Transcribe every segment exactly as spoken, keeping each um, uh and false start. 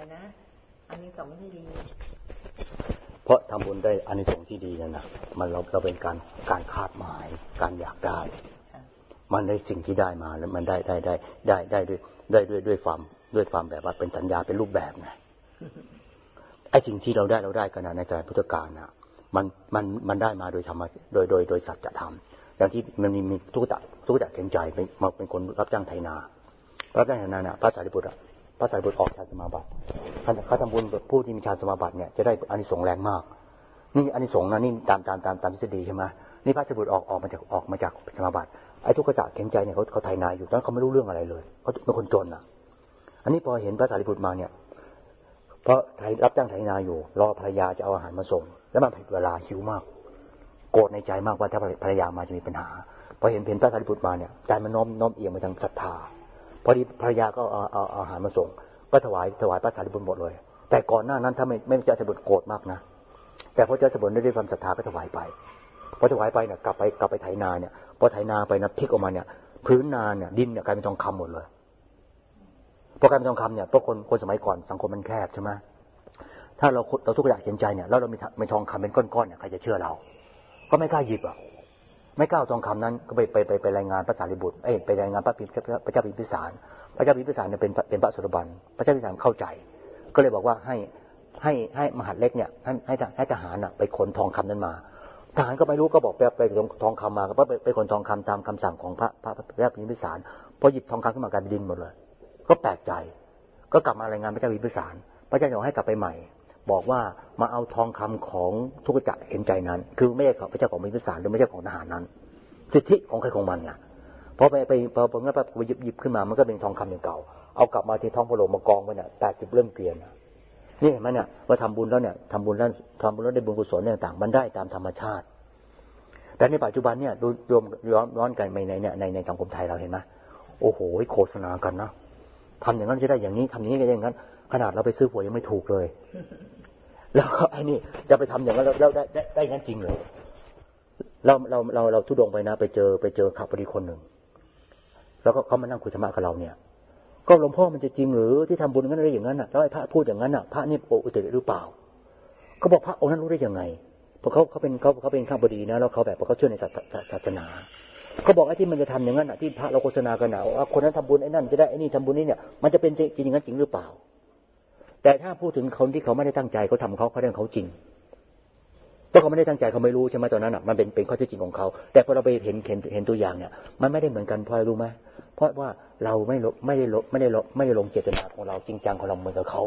แต่นะอันนี้สองที่ดีเพราะทำบุญได้อานิสงส์ที่ดีนั่นนะมันเราเราเป็นการการคาดหมายการอยากได้มันได้สิ่งที่ได้มาแล้วมันได้ได้ได้ได้ได้ด้วยได้ด้วยด้วยความด้วยความแบบว่าเป็นสัญญาเป็นรูปแบบไงไอ้สิ่งที่เราได้เราได้กันในใจพุทธกาลนะมันมันมันได้มาโดยธรรมโดยโดยโดยสัจธรรมอย่างที่มันมีมีทุกตะทุกตะเข็นใจเป็นมาเป็นคนรับจ้างไถนารับจ้างไถนาเนี่ยพระสารีบุตรพระสารีบุตรออกฌานสมาบัติเขาทำบุญผู้ที่มีฌานสมาบัติเนี่ยจะได้อานิสงส์แรงมากนี่อานิสงส์นะนี่ตามตามตามตามทฤษฎีใช่ไหมนี่พระสารีบุตรออกออกมาจากออกมาจากสมาบัติไอ้ทุกตะเข็นใจเนี่ยเขาเขาไถนาอยู่ตอนนั้นเขาไม่รู้เรื่องอะไรเลยเขาเป็นคนจนอ่ะอันนี้พอเห็นพระสารีบุตรมาเนี่ยเพราะรับจ้างไถนาอยู่รอภรรยาจะเอาอาหารมาส่งแล้วมันผิดเวลาหิวมากโกรธในใจมากว่าถ้าภรรยามาจะมีปัญหาพอเห็นเห็นพระสารีบุตรมาเนี่ยใจมันน้อมน้อมเอียงไปทางศรัทธาพอดีภรรยาก็เอาเอาอาหารมาส่งก็ถวายถวายพระสารีบุตรหมดเลยแต่ก่อนหน้านั้นถ้าไม่ไม่เจ้าสารีบุตรโกรธมากนะแต่พอเจ้าสารีบุตรได้ด้วยความศรัทธาก็ถวายไปพอถวายไปเนี่ยกลับไปกลับไปไถนาเนี่ยพอไถนาไปนะพลิกออกมาเนี่ยพื้นนาเนี่ยดินเนี่ยกลายเป็นทองคำหมดเลยพอกลายเป็นทองคำเนี่ยเพราะคนคนสมัยก่อนสังคมมันแคบใช่ไหมถ้าเราเราทุกอย่างเห็นใจเนี่ยแล้วเรามีมีทองคำเป็นก้อนๆเนี่ยใครจะเชื่อเราก็ไม่กล้าหยิบอ่ะไม่กล้าทองคำนั้นก็ไปไปไปไปรายงานพระสารีบุตรเอ้ยไปรายงานพระพิมพระเจ้าพิมพิสารพระเจ้าพิมพิสารเนี่ยเป็นเป็นพระโสดาบันพระเจ้าพิมพิสารเข้าใจก็เลยบอกว่าให้ให้ให้มหาดเล็กเนี่ยให้ให้ให้ทหารอ่ะไปขนทองคำนั้นมาทหารก็ไม่รู้ก็บอกไปไปทองคำมาก็ไปไปขนทองคำตามคำสั่งของพระพระพระเจ้าพิมพิสารพอหยิบทองคำขึ้นมากลายเป็นดินหมดเลยก็แปลกใจก็กลับมารายงานพระเจ้าพิมพิสารพระเจ้าบอกให้กลับไปใหม่บอกว่ามาเอาทองคำของทุกจักรเห็นใจนั้นคือไม่ใช่ของพระเจ้าของพิมพิสารหรือไม่ใช่ของทหารนั้นสิทธิของใครของมันไงพอไปไปพอพองั้นไปหยิบหยิบขึ้นมามันก็เป็นทองคำอย่างเก่าเอากลับมาที่ท้องพระโรงมากองไว้เนี่ยแปดสิบเล่มเกวียนนี่เห็นไหมเนี่ยว่าทำบุญแล้วเนี่ยทำบุญแล้วทำบุญแล้วได้บุญกุศลต่างๆมันได้ตามธรรมชาติแต่ในปัจจุบันเนี่ยดูรวมย้อนย้อนกันไปในเนี่ยในในสังคมไทยเราเห็นไหมโอ้โหโฆษณากันนะทำอย่างนั้นจะได้อย่างนี้ทำอย่างนี้ก็ได้อย่างนั้นขนาดเราไปซื้อหวยยังไม่ถูกเลยแล้วไอ้นี่จะไปทำอย่างนั้นแล้วได้ได้ได้งั้นจริงเลยเราเราเราเราทุดงไปนะไปเจอไปเจอขับพอดีคนหนึ่งแล้วก็เขามานั่งคุยธรรมะกับเราเนี่ยก็หลวงพ่อมันจะจริงหรือที่ทำบุญงั้นอะไรอย่างนั้นอ่ะแล้วไอ้พระพูดอย่างนั้นอ่ะพระนี่โออุตริหรือเปล่าเขาบอกพระองค์นั้นรู้ได้ยังไงเพราะเขาเขาเป็นเขาเขาเป็นข้าบดีนะแล้วเขาแบบเขาเชื่อในศาสนาเขาบอกไอ้ที่มันจะทำอย่างนั้นอ่ะที่พระเราโฆษณากันนะว่าคนนั้นทำบุญไอ้นั่นจะได้ไอ้นี่ทำบุญนี่เนี่ยมันจะเป็นจริงอย่างนั้นจริงหรือเปล่าแต่ถ้าพูดถึงคนที่เขาไม่ได้ตั้งใจเขาทำเขาเขาเรื่องเขาจริงเพราะเขาไม่ได้ตั้งใจเขาไม่รู้ใช่ไหมตอนนั้นอ่ะมันเป็นเป็นข้อเท็จจริงของเขาแต่พอเราไปเห็นเห็นเห็นตัวอย่างเนี่ยมันไม่ได้เหมือนกันเพราะรู้ไหมเพราะว่าเราไม่ไม่ได้ไม่ได้ไม่ได้ลงเจตนาของเราจริงจังของเราเหมือนกับเขา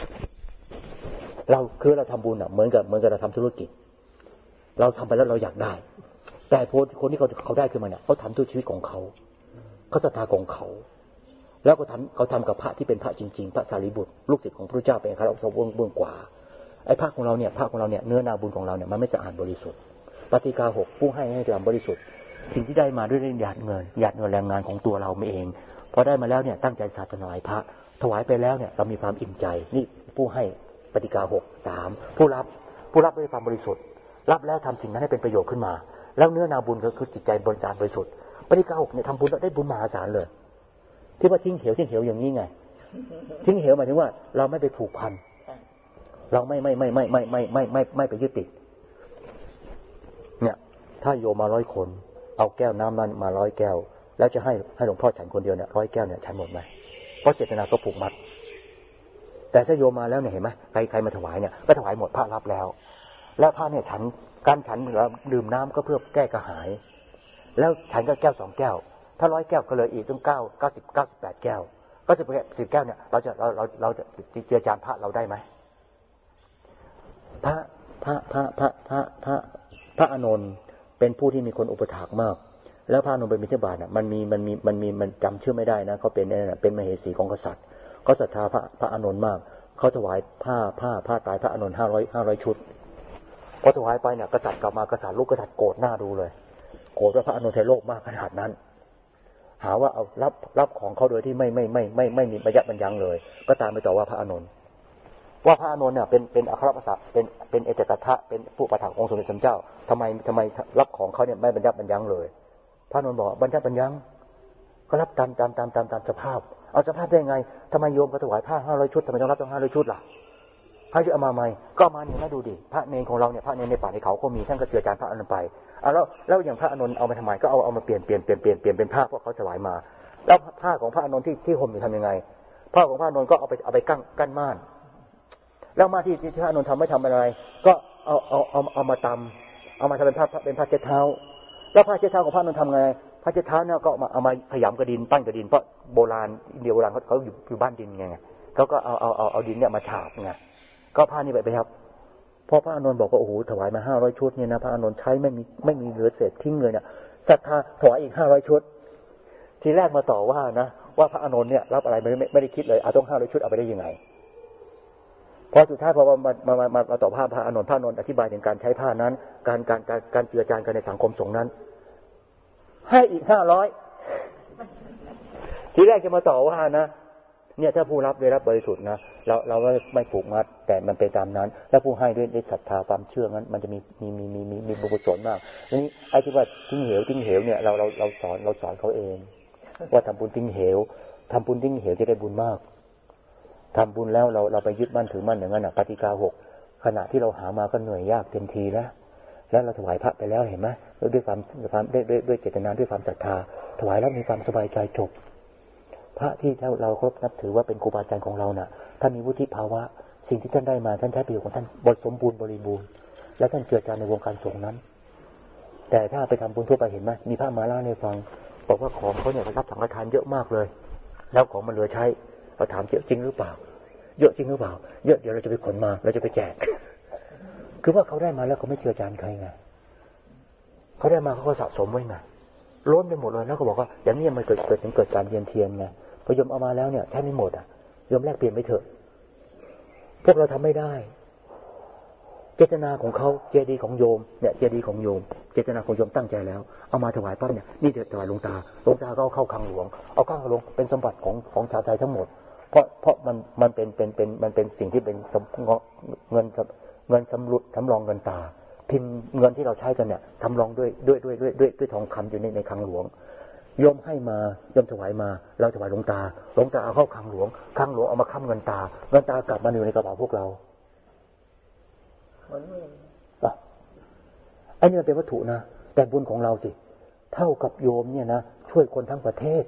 เราคือเราทำบุญอ่ะเหมือนกับเหมือนกับเราทำธุรกิจเราทำไปแล้วเราอยากได้แต่คนที่เขาเขาได้ขึ้นมาเนี่ยเขาทำด้วยชีวิตของเขาเขาศรัทธาของเขาแล้วก็ทำเขาทำกับพระที่เป็นพระจริงๆพระสารีบุตรลูกศิษย์ของพระเจ้าเป็นคารวะเบื้องเบื้องกว่าไอ้พระของเราเนี่ยพระของเราเนี่ยเนื้อนาบุญของเราเนี่ยมันไม่สะอาดบริสุทธิ์ปฏิกาหกผู้ให้ให้ความบริสุทธิ์สิ่งที่ได้มาด้วยหยาดเงินหยาดเงินแรงงานของตัวเราเองพอได้มาแล้วเนี่ยตั้งใจศาสนาพระถวายไปแล้วเนี่ยเรามีความอิ่มใจนี่ผู้ให้ปฏิกาหกสามผู้รับผู้รับด้วยความบริสุทธิ์รับแล้วทำสิ่งนั้นให้เป็นประโยชน์ขึ้นมาแล้วเนื้อนาบุญก็คือจิตใจบริจาคบริสุทธิ์ปฏิกาหกเนี่ยทำบุญได้บุญมหาศาลเลยที่ว่าทิ้งเหวทิ้งเหวอย่างนี้ไงทิ้งเหวหมายถึงว่าเราไม่ไปผูกพันเราไม่ไม่ไม่ไม่ไม่ไม่ไม่ไม่ไม่ไปยึดติดเนี่ยถ้าโยมมาร้อยคนเอาแก้วน้ำนั้นมาร้อยแก้วแล้วจะให้ให้หลวงพ่อฉันคนเดียวเนี่ยร้อยแก้วเนี่ยฉันหมดไหมเพราะเจตนาก็ผูกมัดแต่ถ้าโยมมาแล้วเนี่ยเห็นไหมใครใครมาถวายเนี่ยก็ถวายหมดพระรับแล้วแล้วพระเนี่ยฉันการฉันดื่มน้ำก็เพื่อแก้กระหายแล้วฉันก็แก้วสองแก้วถ้าร้อยแก้วก็เลยอีกตั้งเก้าเก้าสิบเก้าสิบแปดแก้วก็สิบสิบแก้วเนี่ยเราจะเราเราเราจะเจือจานพระเราได้ไหมพระพระพระพระพระพระพระอานนท์เป็นผู้ที่มีคนอุปถากมากแล้วพระอานนท์เป็นมิตรบาทน่ะมันมีมันมีมันมีมันจำชื่อไม่ได้นะเขาเป็นเป็นมเหสีของกษัตริย์เขาศรัทธาพระพระอานนท์มากเขาถวายผ้าผ้าผ้าตายพระอานนท์ห้าร้อยห้าร้อยชุดพอถวายไปเนี่ยกษัตริย์กลับมากษัตริย์ลูกกษัตริย์โกรธหน้าดูเลยโกรธว่าพระอานนท์ไทยโลกมากขนาดนั้นหาว่าเอารับรับของเขาโดยที่ไม่ไม่ไม่ไม่ไม่มีบรรยับบรรยังเลยก็ตามไปต่อว่าพระอานนท์ว่าพระอานนท์เนี่ยเป็นเป็นอัครภาษาเป็นเป็นเอตตถะเป็นผู้ประทับองค์สมเด็จสัมเจ้าทำไมทำไมรับของเขาเนี่ยไม่บรรยับบรรยังเลยพระอานนท์บอกบรรยับบรรยังก็รับตามตามตามตามตามสภาพเอาสภาพได้ไงทำไมโยมก็ถวายผ้าห้าร้อยชุดทำไมต้องรับต้องห้าร้อยชุดล่ะให้ชุดเอามาใหม่ก็มาเนี่ยนะดูดิพระเนรของเราเนี่ยพระเนรในป่าในเขาก็มีท่านก็เจือจานพระอนุนไปเอาแล้วแล้วอย่างพระอนุนเอามาทำไมก็เอาเอามาเปลี่ยนเปลี่ยนเปลี่ยนเปลี่ยนเปลี่ยนเป็นผ้าพวกเขาถวายมาแล้วผ้าของพระอนุนที่ที่ห่มอยู่ทำยังไงผ้าของพระอนุนก็เอาไปเอาไปกั้นกั้นม่านแล้วมาที่ที่พระอนุนทำไม่ทำอะไรก็เอาเอาเอาเอามาตำเอามาทำเป็นผ้าเป็นผ้าเช็ดเท้าแล้วผ้าเช็ดเท้าของพระอนุนทำไงผ้าเช็ดเท้าเนี่ยก็มาเอามาขยำกระดินปั้นกระดินเพราะโบราณอินเดียโบราณเขาเขาอยู่อยู่บ้านดินไงเขาก็เอาเอาเอาเอาดินเนี่ยมาฉาบไงก็ผ้านี่ไปไปครับพอพระอานนท์บอกว่าโอ้โหถวายมาห้าร้อยชุดเนี่ยนะพระอานนท์ใช้ไม่มีไม่มีเหลือเศษทิ้งเลยเนี่ยศรัทธาถวายอีกห้าร้อยชุดทีแรกมาต่อว่านะว่าพระอานนท์เนี่ยรับอะไรไม่ไม่ได้คิดเลยเอาต้องห้าร้อยชุดเอาไปได้ยังไงพอสุดท้ายพอมามามามามาต่อผ้าพระอานนท์พระอานนท์อธิบายถึงการใช้ผ้านั้นการการการการเจือจานกันในสังคมสงฆ์นั้นให้อีกห้าร้อยทีแรกจะมาต่อว่านะเนี่ยถ้าผู้รับได้รับบริสุทธิ์นะเราเราไม่ไม่ผูกมัดแต่มันเป็นตามนั้นแล้วผู้ให้ด้วยด้วยศรัทธาความเชื่อนั้นมันจะมีมีมีมีมีมีบุญกุศลมากทีนี้ไอ้ที่ว่าทิ้งเหวทิ้งเหวเนี่ยเราเราเราสอนเราสอนเขาเองว่าทำบุญทิ้งเหวทำบุญทิ้งเหวจะได้บุญมากทำบุญแล้วเราเราไปยึดมั่นถือมั่นอย่างนั้นอ่ะปฏิกาหกขณะที่เราหามาก็เหนื่อยยากเต็มทีแล้วแล้วเราถวายพระไปแล้วเห็นไหมด้วยความความด้วยด้วยด้วยเจตนาด้วยความศรัทธาถวายแล้วมีความสบายใจจบพระที่เราเคารพนับถือว่าเป็นครูบาอาจารย์ของเราน่ะท่านมีวุฒิภาวะสิ่งที่ท่านได้มาท่านใช้ประโยชน์ของท่านบริสมบูรณ์บริบูรณ์และท่านเจือจานในวงการสงฆ์นั้นแต่ถ้าไปทำบุญทั่วไปเห็นไหมมีพระมาเล่าให้ฟังบอกว่าของเขาเนี่ยรับสังฆทานเยอะมากเลยแล้วของมันเหลือใช้เราถามเยอะจริงหรือเปล่าเยอะจริงหรือเปล่าเยอะเดี๋ยวเราจะไปขนมาเราจะไปแจกคือว่าเขาได้มาแล้วเขาไม่เจือจานใครไงเขาได้มาเขาก็สะสมไว้ไงล้นไปหมดเลยแล้วก็บอกว่าอย่างนี้มันเกิดเกิดถึงเกิดการเวียนเทียนไงพอโยมเอามาแล้วเนี่ยใช้ไม่หมดอ่ะโยมแลกเปลี่ยนไปเถอะพวกเราทำไม่ได้เจตนาของเขาเจดีย์ของโยมเนี่ยเจดีย์ของโยมเจตนาของโยมตั้งใจแล้วเอามาถวายปั๊บเนี่ยนี่เดี๋ยวถวายหลวงตาหลวงตาก็เอาเข้าคลังหลวงเอาเข้าคลังหลวงเป็นสมบัติของของชาวไทยทั้งหมดเพราะเพราะมันมันเป็นเป็นเป็นมันเป็นสิ่งที่เป็นเงินเงินสำรุดสำรองเงินตาพิมพ์เงินที่เราใช้กันเนี่ยสำรองด้วยด้วยด้วยด้วยด้วยด้วยทองคำอยู่ในในคลังหลวงโยมให้มาโยมถวายมาเราถวายหลวงตาหลวงตาเอาเข้าคลังหลวงคลังหลวงเอามาค้ำเงินตาเงินตากลับมาอยู่ในกระเป๋าพวกเราหมุนเวียนอ่ะอันนี้มันเป็นวัตถุนะแต่บุญของเราสิเท่ากับโยมเนี่ยนะช่วยคนทั้งประเทศ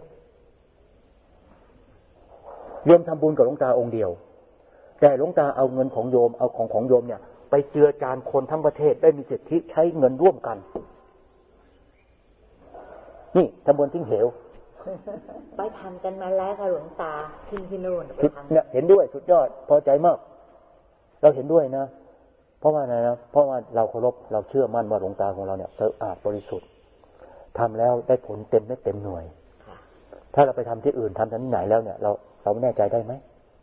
โยมทำบุญกับหลวงตาองค์เดียวแต่หลวงตาเอาเงินของโยมเอาของของโยมเนี่ยไปเจือจานคนทั้งประเทศได้มีสิทธิใช้เงินร่วมกันนี่ทำบุญทิ้งเหวไปทำกันมาแล้วค่ะหลวงตาทิ้งที่นู่นไปทำเนี่ยเห็นด้วยสุดยอดพอใจมากเราเห็นด้วยนะเพราะว่าอะไรนะเพราะว่าเราเคารพเราเชื่อมั่นว่าหลวงตาของเราเนี่ยสะอาดบริสุทธิ์ทำแล้วได้ผลเต็มไม่เต็มหน่วยถ้าเราไปทำที่อื่นทำที่ไหนแล้วเนี่ยเราเราไม่แน่ใจได้ไหม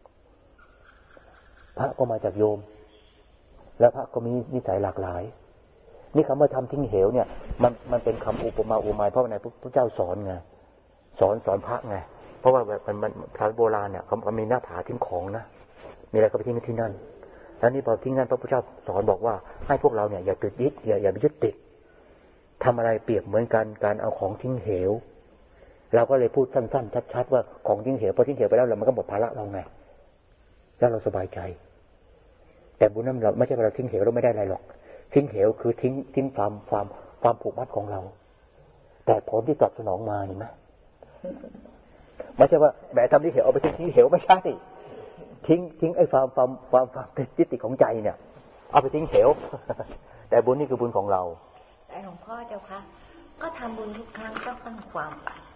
พระก็มาจากโยมแล้วพระก็มีนิสัยหลากหลายนี่คำว่าทำทิ้งเหวเนี่ยมันมันเป็นคำอุปมาอุปไมยเพราะว่าในพระเจ้าสอนไงสอนสอนพระไงเพราะว่าแบบมันมันชาวโบราณเนี่ยเขาเขามีหน้าผาทิ้งของนะมีอะไรก็ไปทิ้งที่นั่นแล้วนี่พอทิ้งนั่นพระพุทธเจ้าสอนบอกว่าให้พวกเราเนี่ยอย่าติดยึดอย่าอย่าไปยึดติดทำอะไรเปรียบเหมือนกันการเอาของทิ้งเหวเราก็เลยพูดสั้นๆชัดๆว่าของทิ้งเหวพอทิ้งเหวไปแล้วเรามันก็หมดภาระเราไงแล้วเราสบายใจแต่บุญนั้นเราไม่ใช่ว่าเราทิ้งเหวเราไม่ได้อะไรหรอกทิ้งเหวคือทิ้งทิ้งความความความผูกมัดของเราแต่ผลที่ตอบสนองมาเห็นไหมไม่ใช่ว่าแหมทำทิ้งเหวเอาไปทิ้งทิ้งเหวไม่ใช่ทิ้งทิ้งไอ้ความความความความติดยึดติดของใจเนี่ยเอาไปทิ้งเหวแต่บุญนี่คือบุญของเราแต่หลวงพ่อเจ้าค่ะก็ทำบุญทุกครั้งก็ตั้งความ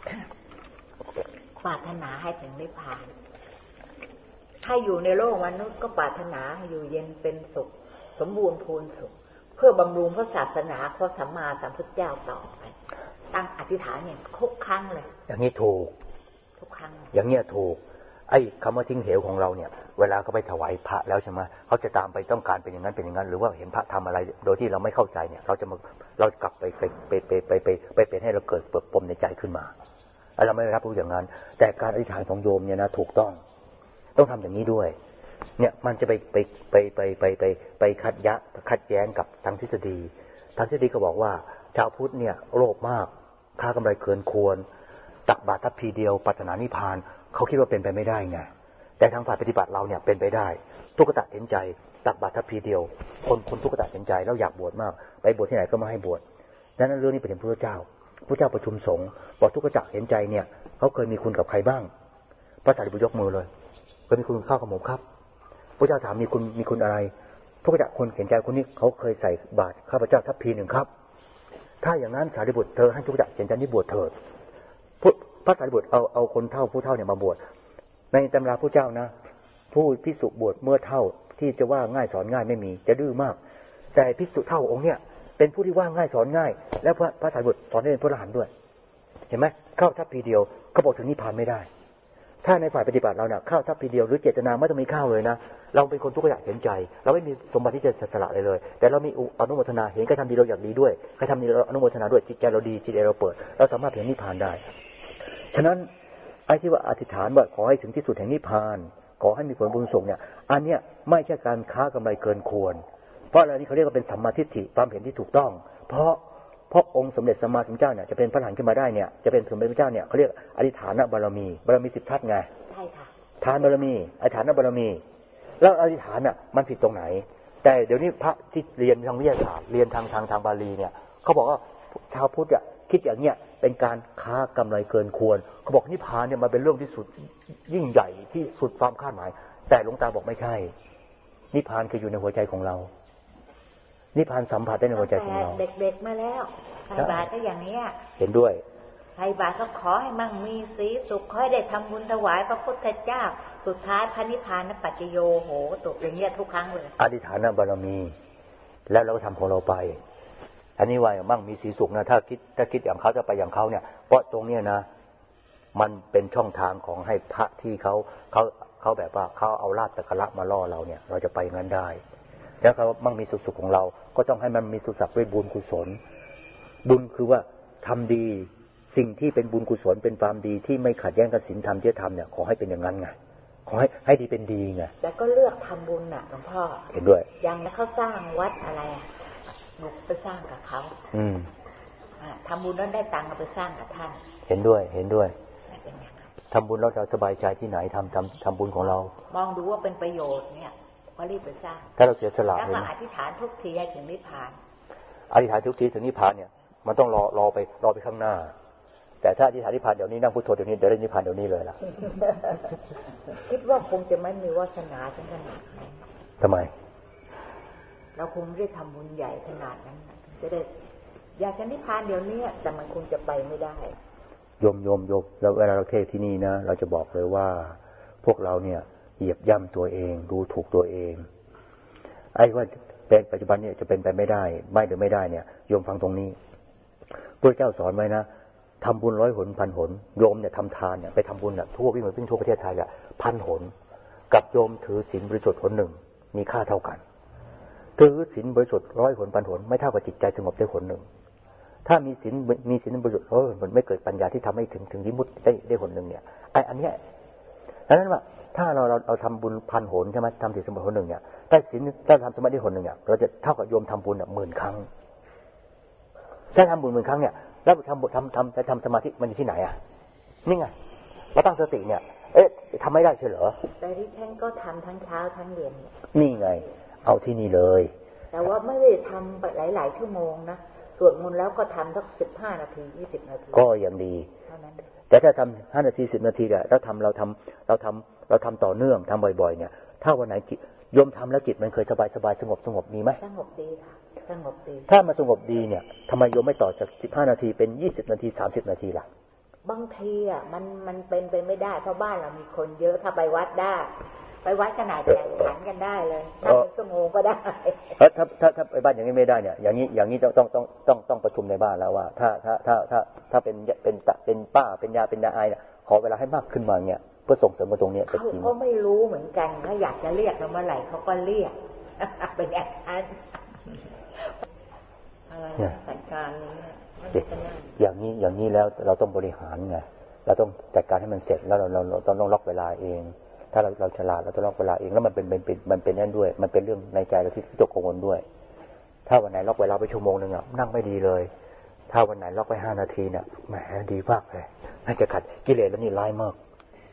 ปรารถนาให้ถึงนิพพานถ้าอยู่ในโลกมนุษย์ก็ปรารถนาอยู่เย็นเป็นสุขสมบูรณ์พูนสุขเพื่อบำรุงพระศาสนาพระสัมมาสัมพุทธเจ้าต่อไปตั้งอธิษฐานเนี่ยทุกครั้งเลยอย่างนี้ถูกทุกครั้งอย่างเนี้ยถูกไอ้คำว่าทิ้งเหวของเราเนี่ยเวลาเขาไปถวายพระแล้วใช่ไหมเขาจะตามไปต้องการเป็นอย่างนั้นเป็นอย่างนั้นหรือว่าเห็นพระทำอะไรโดยที่เราไม่เข้าใจเนี่ยเราจะมาเรากลับไปไปไปไปไปไปไปเป็นให้เราเกิดเปิดปมในใจขึ้นมาเราไม่ได้รับรู้อย่างนั้นแต่การอธิษฐานของโยมเนี่ยนะถูกต้องต้องทำอย่างนี้ด้วยเนี่ยมันจะไปไปไปไปไปไปไปขัดยะขัดแย้งกับทางทฤษฎีทางทฤษฎีก็บอกว่าชาวพุทธเนี่ยโลภมากค้ากำไรเกินควรตักบาตรทัพพีเดียวปรารถนานิพพานเขาคิดว่าเป็นไปไม่ได้ไงแต่ทางฝ่ายปฏิบัติเราเนี่ยเป็นไปได้ทุกขตะเห็นใจตักบาตรทัพพีเดียวคนคนทุกขตะเห็นใจแล้วอยากบวชมากไปบวชที่ไหนก็มาให้บวชดังนั้นเรื่องนี้เป็นพระเจ้าพระเจ้าประชุมสงฆ์บอกทุกขตะเห็นใจเนี่ยเขาเคยมีคุณกับใครบ้างพระสารีบุตรยกมือเลยเคยมีคุณข้าวกับหมูครับพระเจ้าถามมีคุณมีคุณอะไรทุกขตะคนเห็นใจคนนี้เขาเคยใส่บาตรข้าพเจ้าทัพพีหนึ่งครับถ้าอย่างนั้นสารีบุตรเธอให้ทุกขตะเห็นใจนี่บวชเถิดพระสารีบุตรเอาเอาคนเฒ่าผู้เฒ่าเนี่ยมาบวชในตำราพระเจ้านะผู้ภิกษุบวชเมื่อเฒ่าที่จะว่าง่ายสอนง่ายไม่มีจะดื้อมากแต่ภิกษุเฒ่าองค์เนี่ยเป็นผู้ที่ว่าง่ายสอนง่ายแล้วพระพระสารีบุตรสอนให้เป็นพระอรหันต์ด้วยเห็นไหมเข้าทัพพีเดียวก็บอกถึงนิพพานไม่ได้ถ้าในฝ่ายปฏิบัติเราเนี่ยเข้าทัพพีเดียวหรือเจตนาไม่ต้องมีเข้าเลยนะเราเป็นคนทุกข์อยากเห็นใจเราไม่มีสมบัติที่จะสละเลยเลยแต่เรามีอนุโมทนาเห็นใครทำดีเราอยากดีด้วยใครทำดีเราอนุโมทนาด้วยจิตใจเราดีจิตใจเราเปิดเราสามารถเห็นนิพพานได้ฉะนั้นไอ้ที่ว่าอธิษฐานว่าขอให้ถึงที่สุดแห่งนิพพานขอให้มีผลบุญส่งเนี่ยอันเนี้ยไม่ใช่การค้ากำไรเกินควรเพราะอะไรนี่เขาเรียกว่าเป็นสัมมาทิฏฐิความเห็นที่ถูกต้องเพราะเพราะองค์สมเด็จสัมมาสัมพุทธเจ้าเนี่ยจะเป็นพระอรหันต์ขึ้นมาได้เนี่ยจะเป็นสมเด็จพระเจ้าเนี่ยเขาเรียกอธิษฐานบารมีบารมีสิบทัศไงใช่ค่ะทานบารมีอธิษฐานบารมีแล้วอธิษฐานน่ะมันผิดตรงไหนแต่เดี๋ยวนี้พระที่เรียนทางวิทยาศาสตร์เรียนทางทางทางบาลีเนี่ยเขาบอกว่าชาวพุทธอ่ะคิดอย่างเนี้ยเป็นการค้ากำไรเกินควรเขาบอกนิพพานเนี่ยมันเป็นเรื่องที่สุดยิ่งใหญ่ที่สุดความคาดหมายแต่หลวงตาบอกไม่ใช่นิพพานคืออยู่ในหัวใจของเรานิพพานสัมผัสได้ในหัวใจของเราเด็กๆมาแล้วใส่บาตรก็อย่างนี้เห็นด้วยใส่บาตรก็ขอให้มั่งมีสีสุขขอให้ได้ทำบุญถวายพระพุทธเจ้าสุดท้ายพระนิพพานปัจจโยโหตกอย่างเงี้ยทุกครั้งเลยอธิษฐานบารมีแล้วเราก็ทำของเราไปอันนี้ว่ามั่งมีสีสุขนะถ้าคิดถ้าคิดอย่างเขาจะไปอย่างเขาเนี่ยเพราะตรงเนี้ยนะมันเป็นช่องทางของให้พระที่เขาเขาเขาแบบว่าเขาเอาลาภสักการะมาล่อเราเนี่ยเราจะไปงั้นได้แล้วเขามั่งมีสุขสุขของเราก็ต้องให้มันมีสุขสักดิ์ด้วยบุญกุศลบุญคือว่าทำดีสิ่งที่เป็นบุญกุศลเป็นความดีที่ไม่ขัดแย้งกับศีลธรรมจริยธรรมเนี่ยขอให้เป็นอย่างนั้นไงขอให้ให้ดีเป็นดีไงแต่ก็เลือกทำบุญน่ะหลวงพ่อเห็นด้วยอย่างนั้นเขาสร้างวัดอะไรหนูไปสร้างกับเขาอืมทำบุญแล้วได้ตังค์เอาไปสร้างกับท่านเห็นด้วยเห็นด้วยทำบุญแล้วเราสบายใจที่ไหนทำทำทำบุญของเรามองดูว่าเป็นประโยชน์เนี่ยก็รีบไปสร้างถ้าเราเสียสละแล้วก็อธิษฐานทุกทีให้ถึงนิพพานอธิษฐานทุกทีถึงนิพพานเนี่ยมันต้องรอรอไปรอไปข้างหน้าแต่ถ้าอธิษฐานนิพพานเดี๋ยวนี้นั่งพุทโธเดี๋ยวนี้เดี๋ยวได้นิพพานเดี๋ยวนี้เลยล่ะคิดว่าคงจะไม่มีวาสนาถึงขนาดนั้นทำไมเราคงไม่ได้ทำบุญใหญ่ขนาดนั้นจะได้อยากจะนิพพานเดี๋ยวนี้แต่มันคงจะไปไม่ได้โยมโยมโยมแล้วเวลาเราเทศที่นี่นะเราจะบอกเลยว่าพวกเราเนี่ยเหยียบย่ำตัวเองดูถูกตัวเองไอ้ว่าเป็นปัจจุบันเนี่ยจะเป็นไปไม่ได้ไม่หรือไม่ได้เนี่ยโยมฟังตรงนี้พระเจ้าสอนไว้นะทำบุญร้อยหนพันหนโยมเนี่ยทำทานเนี่ยไปทำบุญเนี่ยทั่ววิ่งวิ่งทั่วประเทศไทยแหละพันหนกับโยมถือศีลบริสุทธิ์หนหนึ่งมีค่าเท่ากันถือศีลบริสุทธิ์ร้อยหนพันหนไม่เท่ากับจิตใจสงบได้หนหนึ่งถ้ามีศีลมีศีลบริสุทธิ์เออมันไม่เกิดปัญญาที่ทำให้ถึงถึงวิมุตติได้ได้หนหนึ่งเนี่ยไอ้อันเนี้ยดังนั้นว่าถ้าเราเราเราทำบุญพันหนใช่ไหมทำศีลสมบัติหนหนึ่งเนี่ยได้ศีลถ้าทำสมาธิหนหนึ่งเนี่ยเราจะเท่ากับโยมทำบุญหมื่นครั้งถ้าทำบุญหมื่นครั้งเนี่ยแล้วทำบุญทำทำจะทำสมาธิมันอยู่ที่ไหนอ่ะนี่ไงเราตั้งสติเนี่ยเอ๊ะทำไม่ได้ใช่เหรอแต่ที่ฉันก็ทำทั้งเช้าทั้งเย็นนี่ไงเอาที่นี่เลยแต่ว่าไม่ได้ทำไปหลายๆชั่วโมงนะสวดมนต์แล้วก็ทำสักสิบห้านาทียี่สิบนาทีก็ยังดีแต่ถ้าทำห้านาทีสิบนาทีเนี่ยแล้วทำเราทำเราทำเราทำต่อเนื่องทำบ่อยๆเนี่ยถ้าวันไหนจิตโยมทำแล้วจิตมันเคยสบายสบายสงบสงบมีไหมสงบดีค่ะสงบดีถ้ามาสงบดีเนี่ยทำไมโยมไม่ต่อจากสิบห้านาทีเป็นยี่สิบนาทีสามสิบนาทีล่ะบางทีอ่ะมันมันเป็นไปไม่ได้เพราะบ้านเรามีคนเยอะถ้าไปวัดได้ไปวัดขนาดแข่งขันกันได้เลยนั่งเป็นชั่วโมงก็ได้ถ้าถ้าถ้าถ้าไปบ้านอย่างนี้ไม่ได้เนี่ยอย่างนี้อย่างนี้ต้องต้องต้องต้องต้องประชุมในบ้านแล้วว่าถ้าถ้าถ้าถ้าถ้าเป็นเป็นเป็นป้าเป็นยาเป็นยาไอเนี่ยขอเวลาให้มากขึ้นมาเนี่ยเพื่อส่งเสริมมาตรงนี้เขาเขาไม่รู้เหมือนกันเขาอยากจะเรียกเราเมื่อไหร่เขาก็เรียกเป็นอย่างนั้นอะไรจัดการนี้อย่างนี้อย่างนี้แล้วเราต้องบริหารไงเราต้องจัดการให้มันเสร็จแล้วเราเราเราต้องล็อกเวลาเองถ้าเราเราฉลาดเราต้องล็อกเวลาเองแล้วมันเป็นเป็นมันเป็นนั่นด้วยมันเป็นเรื่องในใจเราที่ตกกังวลด้วยถ้าวันไหนล็อกเวลาไปชั่วโมงนึงอ่ะนั่งไม่ดีเลยถ้าวันไหนล็อกไปห้านาทีเนี่ยแหมดีมากเลยน่าจะขัดกิเลสแล้วนี่ร้ายมาก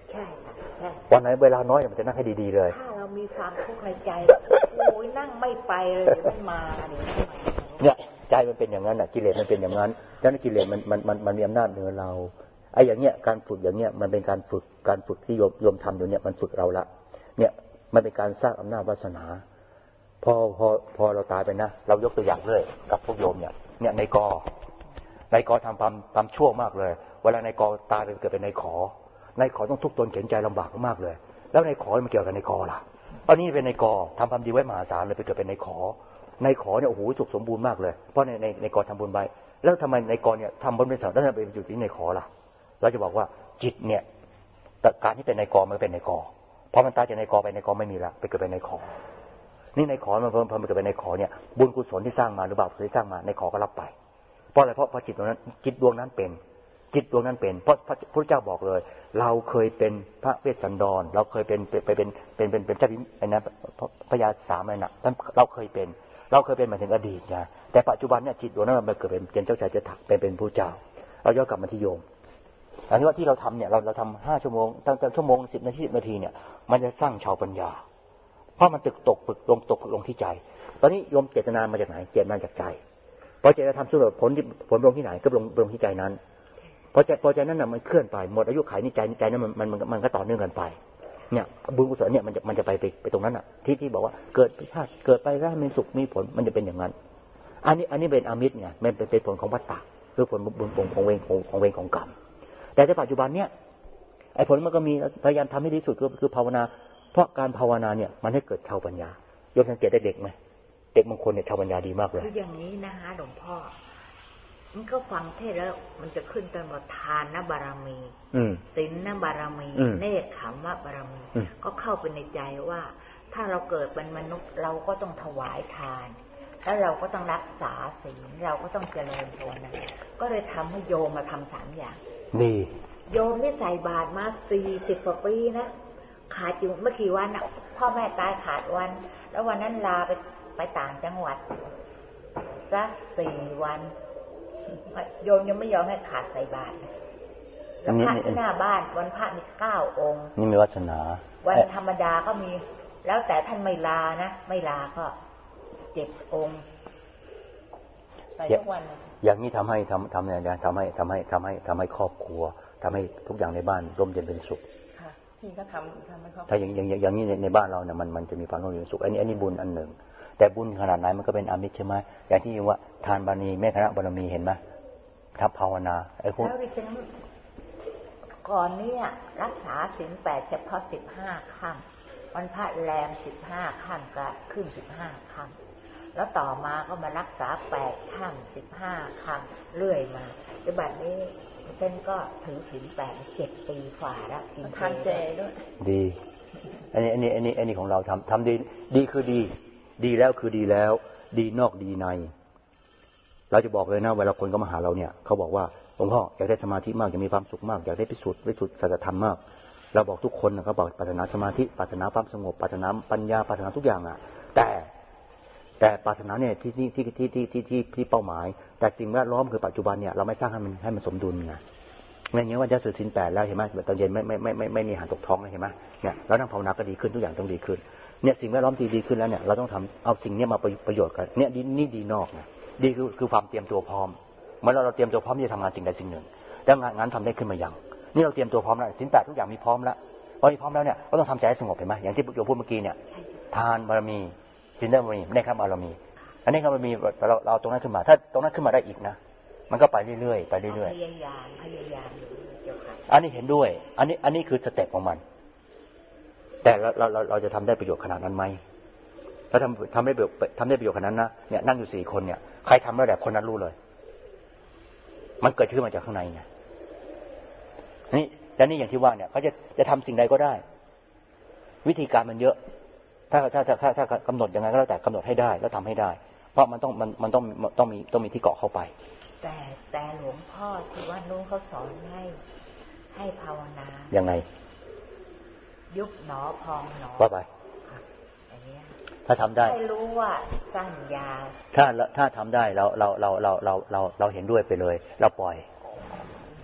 ใช่ค่ะใช่วันไหนเวลาน้อยมันจะนั่งให้ดีๆเลยถ้าเรามีความทุกข์ในใจโอ้ยนั่งไม่ไปเลยเดี๋ยวไม่มาเดี๋ยวไม่มาเนี่ยใจมันเป็นอย่างนั้นอ่ะกิเลสมันเป็นอย่างนั้นดังนั้นกิเลสมันมันมันมันมีอำนาจเหนือเราไอ้อย่างเงี้ยการฝึกอย่างเงี้ยมันเป็นการฝึกการฝึกที่โยมโยมทำอยู่เนี่ยมันฝึกเราละเนี่ยมันเป็นการสร้างอำนาจวาสนาพอพอพอเราตายไปนะเรายกตัวอย่างเลยกับพวกโยมเนี่ยเนี่ยในกอในกอทำความความชั่วมากเลยเวลาในกอตายไปเกิดเป็นในขอในขอต้องทุกข์ทนเข็นใจลำบากมากเลยแล้วในขอมันเกี่ยวกับในกอล่ะตอนนี้เป็นในกอทำความดีไว้มหาศาลเลยไปเกิดเป็นในขอในขอเนี่ยโอ้โหสุขสมบูรณ์มากเลยเพราะในในในกอทำบุญไปแล้วทำไมในกอเนี่ยทำบุญเป็นสังแล้วทำไมไปอยู่ที่ในขอล่ะเราจะบอกว่าจิตเนี่ยแต่การที่เป็นในกอมันเป็นในกอพอมันตายจากในกอไปในกอไม่มีละไปเกิดเป็นในขอนี่ในขอมันเพิ่มเพิ่มเกิดเป็นในขอเนี่ยบุญกุศลที่สร้างมาหรือบาปที่สร้างมาในขอก็รับไปเพราะอะไรเพราะพระจิตดวงนั้นจิตดวงนั้นเป็นจิตดวงนั้นเป็นเพราะพระพุทธเจ้าบอกเลยเราเคยเป็นพระเวสสันดรเราเคยเป็นไปเป็นเป็นเป็นเป็นเจ้าไอ้นะพระยาสามเลยนะเราเคยเป็นเราเคยเป็นมาถึงอดีตนะแต่ปัจจุบันเนี่ยจิตดวงนั้นมันเกิดเป็นเป็นเจ้าชายเจ้าถักเป็นเป็นผู้เจ้าเราย้อนกลับมาที่โยมอันนี้ว่าที่เราทำเนี่ยเราเราทำห้าชั่วโมงตั้งแต่ชั่วโมงสิบนาทีสิบนาทีเนี่ยมันจะสร้างชาวปัญญาเพราะมันตึกตกปึกลงตกปึกลงที่ใจตอนนี้โยมเจตนามาจากไหนเจตนาจากใจพอเจตนาทำสุดผลที่ผลลงที่ไหนก็ลงลงที่ใจนั้นพอใจพอใจนั้นน่ะมันเคลื่อนไปหมดอายุขัยในใจในใจนั้นมันมันมันก็ต่อเนื่องกันไปเนี่ยบุญกุศลเนี่ยมันจะมันจะไปไปไปตรงนั้นอ่ะที่ที่บอกว่าเกิดชาติเกิดไปแล้วมีสุขมีผลมันจะเป็นอย่างนั้นอันนี้อันนี้เป็นอามิตรไงมันเป็นเป็นผลของวัฏฏะคือผลบุญของเวรของของเวรของกรรมแต่ในปัจจุบันเนี่ยไอ้ผลมันก็มีพยายามทำให้ดีสุดคือคือภาวนาเพราะการภาวนาเนี่ยมันให้เกิดชาวปัญญาโยมสังเกตได้เด็กไหมเด็กบางคนเนี่ยชาวปัญญาดีมากเลยคืออย่างนี้นะคะหลวงพ่อมันก็ฟังเทศแล้วมันจะขึ้นต้นว่าทานนะบารมีศีลนะบารมีเนกขมะบารมีก็เข้าไปในใจว่าถ้าเราเกิดเป็นมนุษย์เราก็ต้องถวายทานแล้วเราก็ต้องรักษาศีลเราก็ต้องเจริญภาวนาก็เลยทำให้โยมมาทำสามอย่างนี่โยมที่ใส่บาตรมาสี่สิบกว่าปีนะขาดอยู่เมื่อกี่วันอ่ะพ่อแม่ตายขาดวันแล้ววันนั้นลาไปไปต่างจังหวัดสักสี่วันโยมยังไม่ยอมให้ขาดใส่บาตรแล้วพระที่หน้าบ้านวันพระมีเก้าองค์นี่มีวาสนาวันธรรมดาก็มีแล้วแต่ท่านไม่ลานะไม่ลาก็เจ็ดองค์ใส่ทุกวันอย่างนี้ทำให้ทำทำเนี่ยทำให้ทำให้ทำให้ทำให้ครอบครัวทำให้ทุกอย่างในบ้านร่มเย็นเป็นสุขค่ะพี่ก็ทำทำให้ครอบครัวถ้าอย่างอย่างอย่างนี้ในบ้านเราเนี่ยมันมันจะมีความร่มเย็นเป็นสุขอันนี้อันนี้บุญอันหนึ่งแต่บุญขนาดไหนมันก็เป็นอามิตรใช่ไหมอย่างที่ว่าทานบารมีแม่คณะบารมีเห็นไหมทับภาวนาไอ้พวกแล้วดิฉันก่อนเนี่ยรักษาศีลแปดเฉพาะสิบห้าค่ำวันพระแรมสิบห้าค่ำกับขึ้นสิบห้าค่ำแล้วต่อมาก็มารักษาแปดค่ำสิบห้าค่ำเรื่อยมาปัจจุบันนี้ดิฉันก็ถือศีลแปดเจ็ดปีฝ่าแล้วกินทานเจด้วยดีอันนี้อันนี้อันนี้อันนี้ของเราทำทำดีดีคือดีดีแล้วคือดีแล้วดีนอกดีในเราจะบอกเลยนะเวลาคนก็มาหาเราเนี่ยเขาบอกว่าหลวงพ่ออยากได้สมาธิมากอยากมีความสุขมากอยากได้พิสูจน์พิสูจน์สัจธรรมมากเราบอกทุกคนนะเขาบอกปรารถนาสมาธิปรารถนาความสงบปรารถนาปัญญาปรารถนาทุกอย่างอ่ะแต่แต่ปรารถนาเนี่ยที่ที่ที่ที่ที่ที่ที่ที่เป้าหมายแต่สิ่งแวดล้อมคือปัจจุบันเนี่ยเราไม่สร้างให้มันให้มันสมดุลไงในเงี้ยว่าจะสื่อศีลแปดแล้วเห็นไหมตอนเย็นไม่ไม่ไม่ไม่ไม่มีอาหารตกท้องเลยเห็นไหมเนี่ยเรานั่งภาวนาก็ดีขึ้นทุกอย่างต้องดีขึ้นเนี่ยสิ่งแวดล้อมที่ดีขึ้นแล้วเนี่ยเราต้องทำเอาสิ่งนี้มาประโยชน์กันเนี่ยนี่ดีนอกนะดีคือคือความเตรียมตัวพร้อมเมื่อเราเราเตรียมตัวพร้อมที่จะทำงานสิ่งใดสิ่งหนึ่งแล้วงานงานทำได้ขึ้นมาอย่างนี่เราเตรียมตัวพร้อมแล้วศีลแปดทุกอย่างมีพร้อมแล้วพอมีพร้อมแล้วเนี่ยก็ต้องทำใจให้สงบเห็นไหมอย่างที่โยมพูดเมื่อกี้เนี่ยทานบารมีศีลบารมีเนกขมะบารมีอันนี้ครับมันมีเราเราตรงนั้นขึ้นมาถ้าตรงนั้นขึ้นมาได้อีกนะมันก็ไปเรื่อยๆไปเรื่อยๆพยายามพยายามอันนี้เห็นด้วยอันนี้อันนี้คือสเต็ปของมันแต่เราเราเราจะทำได้ประโยชน์ขนาดนั้นไหมถ้าทำทำได้ทำได้ประโยชน์ขนาดนั้นนะเนี่ยนั่งอยู่สี่คนเนี่ยใครทำได้แบบคนนั้นรู้เลยมันเกิดขึ้นมาจากข้างในไงนี่และนี่อย่างที่ว่าเนี่ยเขาจะจะทำสิ่งใดก็ได้วิธีการมันเยอะถ้าถ้าถ้าถ้ากำหนดยังไงก็แล้วแต่กำหนดให้ได้แล้วทำให้ได้เพราะมันต้องมันมันต้องต้องมีต้องมีที่เกาะเข้าไปแต่แต่หลวงพ่อที่ว่านู้นเขาสอนให้ให้ภาวนายังไงยุบหนอพองหนอว่าไปถ้าทำได้ไม่รู้ว่าสั้นยาวถ้าถ้าทำได้เราเราเราเราเราเราเราเห็นด้วยไปเลยเราปล่อย